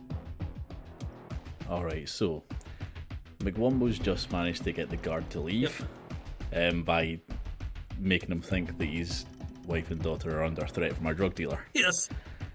Alright, so McWombo's just managed to get the guard to leave um, by making him think that his wife and daughter are under threat from a drug dealer. Yes.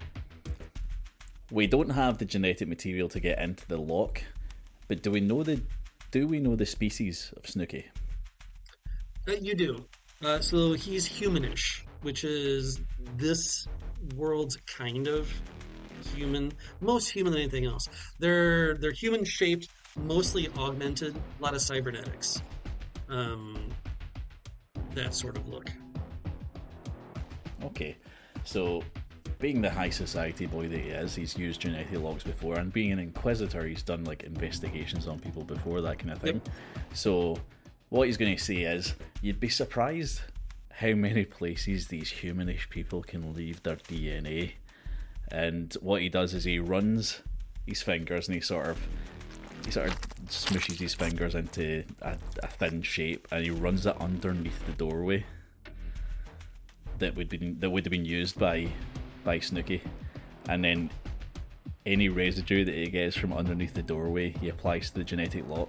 We don't have the genetic material to get into the lock, but do we know the do we know the species of Snooky? Uh, you do. Uh, so he's humanish, which is this world's kind of human, most human than anything else. They're they're human shaped, mostly augmented, a lot of cybernetics, um, that sort of look. Okay, so being the high society boy that he is, he's used genetic locks before, and being an inquisitor, he's done like investigations on people before, that kind of thing. Yep. So what he's going to say is, you'd be surprised how many places these humanish people can leave their D N A. And what he does is he runs his fingers and he sort of he sort of smooshes his fingers into a, a thin shape, and he runs it underneath the doorway that would be that would have been used by by Snooky, and then any residue that he gets from underneath the doorway he applies to the genetic lock.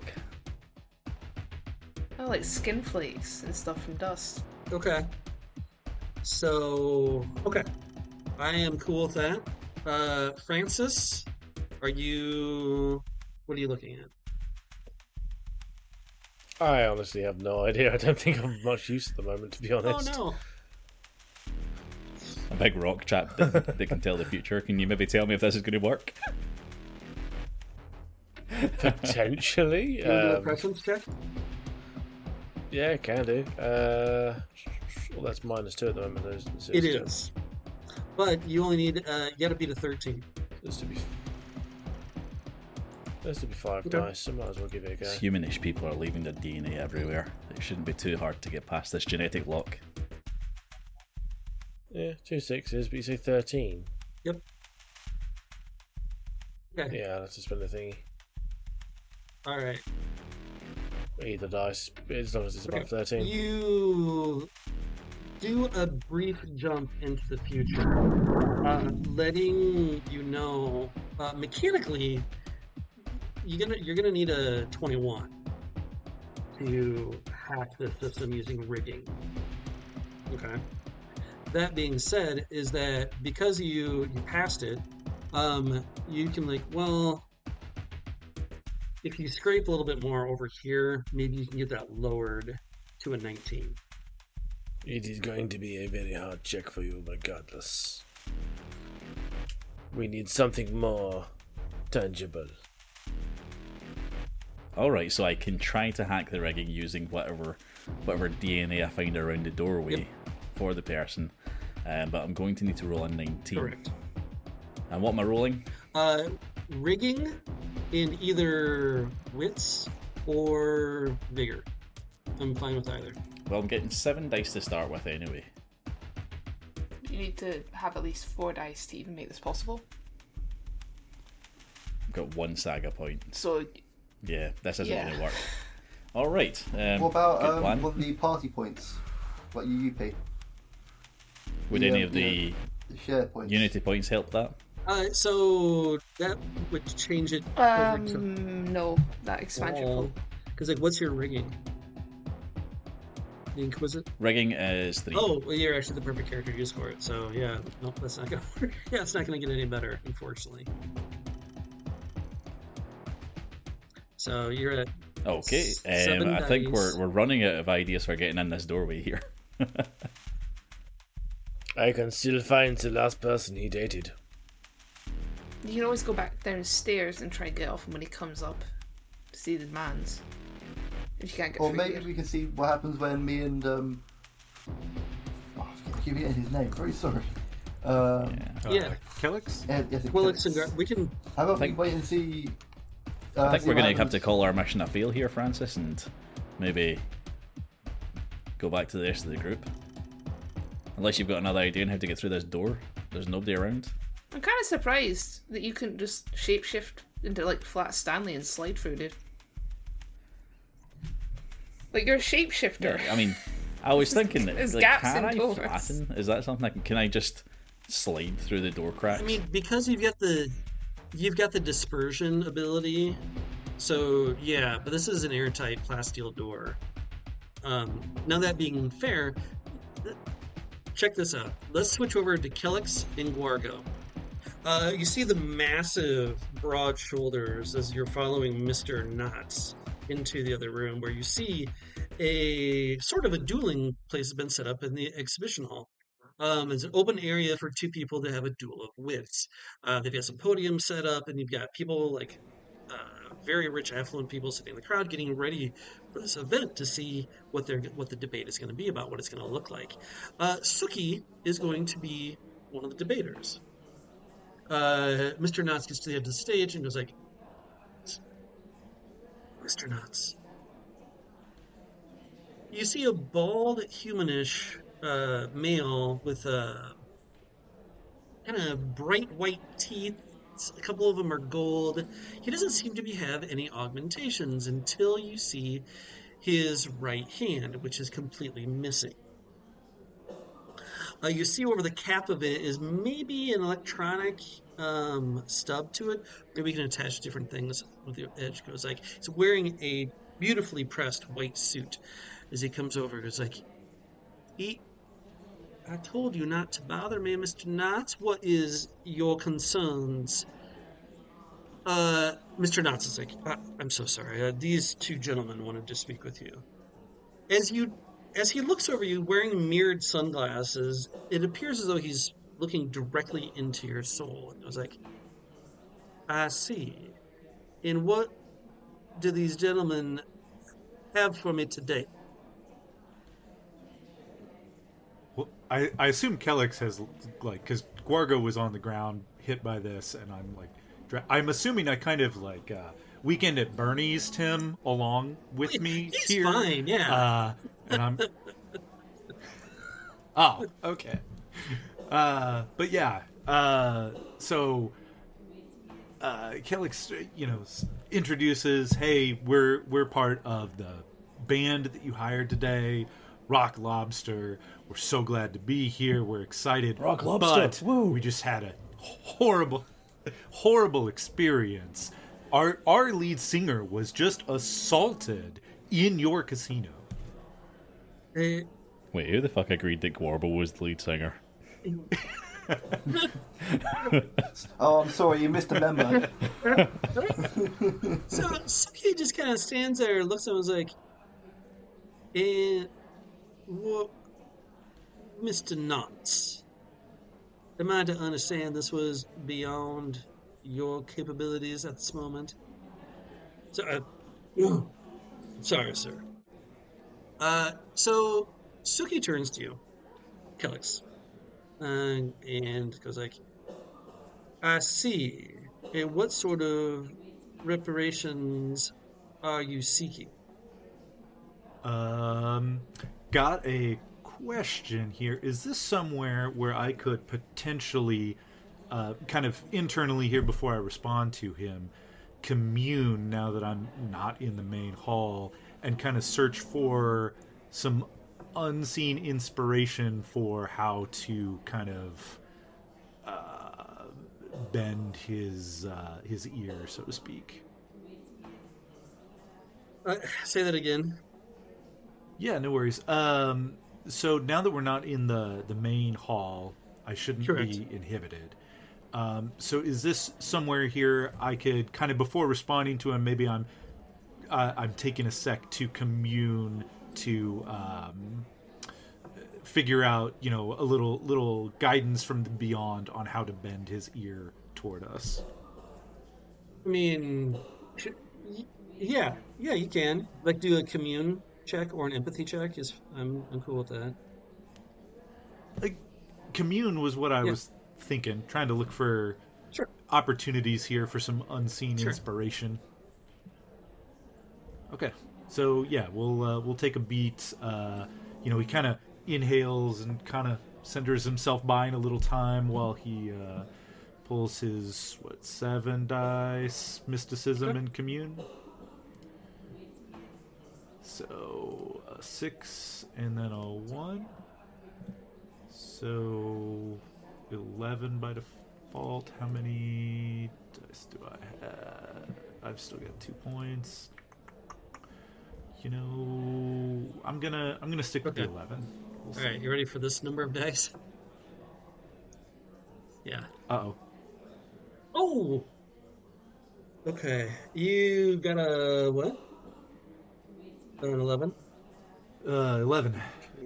Oh, like skin flakes and stuff from dust. Okay. So, okay. I am cool with that. Uh, Francis, are you... What are you looking at? I honestly have no idea. I don't think I'm of much use at the moment, to be honest. Oh, no. A big rock chap that, that can tell the future. Can you maybe tell me if this is going to work? Potentially. You want to do a um, presence check? yeah, can do. Uh, well, that's minus two at the moment. There's, there's It still- is. But you only need... Uh, you gotta beat a thirteen. This to be. This to be five Okay. dice. So might as well give it a go. Humanish people are leaving their D N A everywhere. It shouldn't be too hard to get past this genetic lock. Yeah, two sixes, but you say thirteen. Yep. Okay. Yeah, let's just spend the thingy. Alright. Either dice, as long as it's above Okay. thirteen. You do a brief jump into the future, uh, letting you know uh, mechanically you're gonna you're gonna need a twenty-one to hack the system using rigging. Okay. That being said, is that because you you passed it, um, you can like well. If you scrape a little bit more over here, maybe you can get that lowered to a nineteen. It is going to be a very hard check for you, regardless. We need something more tangible. Alright, so I can try to hack the rigging using whatever whatever D N A I find around the doorway Yep. for the person, um, but I'm going to need to roll a nineteen. Correct. And what am I rolling? Uh, rigging in either wits or vigor. I'm fine with either. Well, I'm getting seven dice to start with anyway. You need to have at least four dice to even make this possible. I've got one saga point. So, Yeah, this isn't Yeah. going to work. Alright, um, What about good um, plan. what the party points? What you, you pay? Would the, any um, of you the know, the share points. Unity points help that? Uh, so that would change it over to Um, no, that expansion all. pool. Because, like, what's your rigging? The Inquisit? Rigging is three. Oh, well, you're actually the perfect character to use for it. So, yeah, nope, that's not gonna work. Yeah, it's not gonna get any better, unfortunately. So you're at Okay, s- um, seven I think dice. we're we're running out of ideas for getting in this doorway here. I can still find the last person he dated. You can always go back downstairs and try and get off him when he comes up to see the demands. If you can't get Or through maybe here. we can see what happens when me and um. Oh, I keep forgetting his name. Very sorry. Um, Yeah. Yeah. Uh, Killix? yeah, yes, Willix and Gar- Gar- we can. How about think- we wait and see? Uh, I think see we're what going to have happens? to call our mission a fail here, Francis, and maybe go back to the rest of the group. Unless you've got another idea on how to get through this door. There's nobody around. I'm kind of surprised that you couldn't just shapeshift into like Flat Stanley and slide through, dude. Like you're a shapeshifter. I mean, I was thinking that There's like, gaps can in I doors. flatten? Is that something I can, can I just slide through the door cracks? I mean, because you've got the you've got the dispersion ability. So yeah, but this is an airtight plasteel door. Um, now that being fair, th- check this out. Let's switch over to Killix and Guargo. Uh, you see the massive, broad shoulders as you're following Mister Knotts into the other room, where you see a sort of a dueling place has been set up in the exhibition hall. Um, it's an open area for two people to have a duel of wits. Uh, they've got some podiums set up, and you've got people like uh, very rich, affluent people sitting in the crowd, getting ready for this event to see what they're what the debate is going to be about, what it's going to look like. Uh, Suki is going to be one of the debaters. Uh, Mister Knotts gets to the end of the stage and goes like, Mister Knotts. You see a bald, humanish uh, male with uh, kind of bright white teeth. A couple of them are gold. He doesn't seem to be have any augmentations until you see his right hand, which is completely missing. Uh, you see over the cap of it is maybe an electronic um, stub to it. Maybe you can attach different things with the edge. Goes like he's wearing a beautifully pressed white suit. As he comes over, goes like, "He, I told you not to bother me, Mister Knotts. What is your concerns?" Uh, Mister Knotts is like, I, "I'm so sorry. Uh, these two gentlemen wanted to speak with you." As you. As he looks over you wearing mirrored sunglasses, it appears as though he's looking directly into your soul. It was like, I see. And what do these gentlemen have for me today? Well, I, I assume Killix has, like, because Guargo was on the ground hit by this, and I'm like, dra- I'm assuming I kind of like uh, Weekend at Bernie's Tim along with me He's here. fine, yeah. Uh, and I'm. Oh, okay. Uh, but yeah, uh, so uh, Killix, you know, s- introduces, "Hey, we're we're part of the band that you hired today, Rock Lobster. We're so glad to be here. We're excited. Rock Lobster, but woo." we just had a horrible, horrible experience. Our our lead singer was just assaulted in your casino." Uh, Wait, who the fuck agreed that Warble was the lead singer? Oh, I'm sorry, you missed a member. so Suki just kind of stands there, looks at him, and is like, and what, Mister Knotts, am I to understand this was beyond your capabilities at this moment? So, uh, sorry, sir. Uh, so Suki turns to you, Killix, uh, and goes like, I see. And what sort of reparations are you seeking? Um, got a question here. Is this somewhere where I could potentially, uh, kind of internally here before I respond to him, commune now that I'm not in the main hall and kind of search for some unseen inspiration for how to kind of uh, bend his uh, his ear, so to speak. Uh, say that again. Yeah, no worries. Um, so now that we're not in the, the main hall, I shouldn't Correct. be inhibited. Um, so is this somewhere here I could kind of, before responding to him, maybe I'm uh, I'm taking a sec to commune to um, figure out, you know, a little little guidance from the beyond on how to bend his ear toward us. I mean, sh- y- yeah, yeah, you can like do a commune check or an empathy check. Is I'm I'm cool with that. Like, commune was what I Yeah. was thinking, trying to look for Sure. opportunities here for some unseen Sure. inspiration. Okay, so yeah, we'll uh, we'll take a beat. Uh, you know, he kind of inhales and kind of centers himself, buying a little time while he uh, pulls his what seven dice mysticism Okay. and commune. So a six and then a one. So eleven by default. How many dice do I have? I've still got two points. You know, I'm gonna I'm gonna stick with Okay. the eleven. We'll All right, you ready for this number of dice? Yeah. Uh oh. Oh. Okay, you got a what? An eleven. Uh, eleven.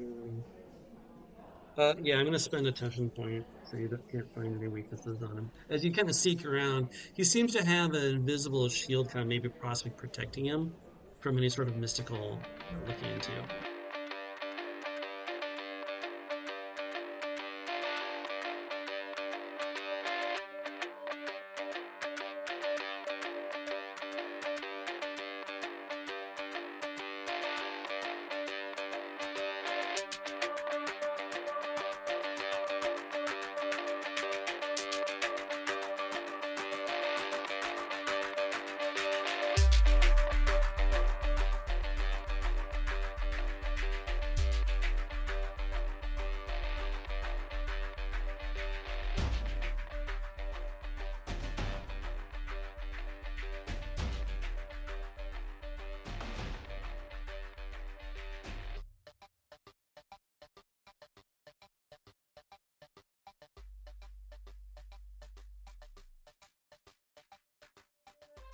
Uh, yeah, I'm going to spend a tension point so you don't- can't find any weaknesses on him. As you kind of seek around, he seems to have an invisible shield kind of maybe possibly protecting him from any sort of mystical looking into.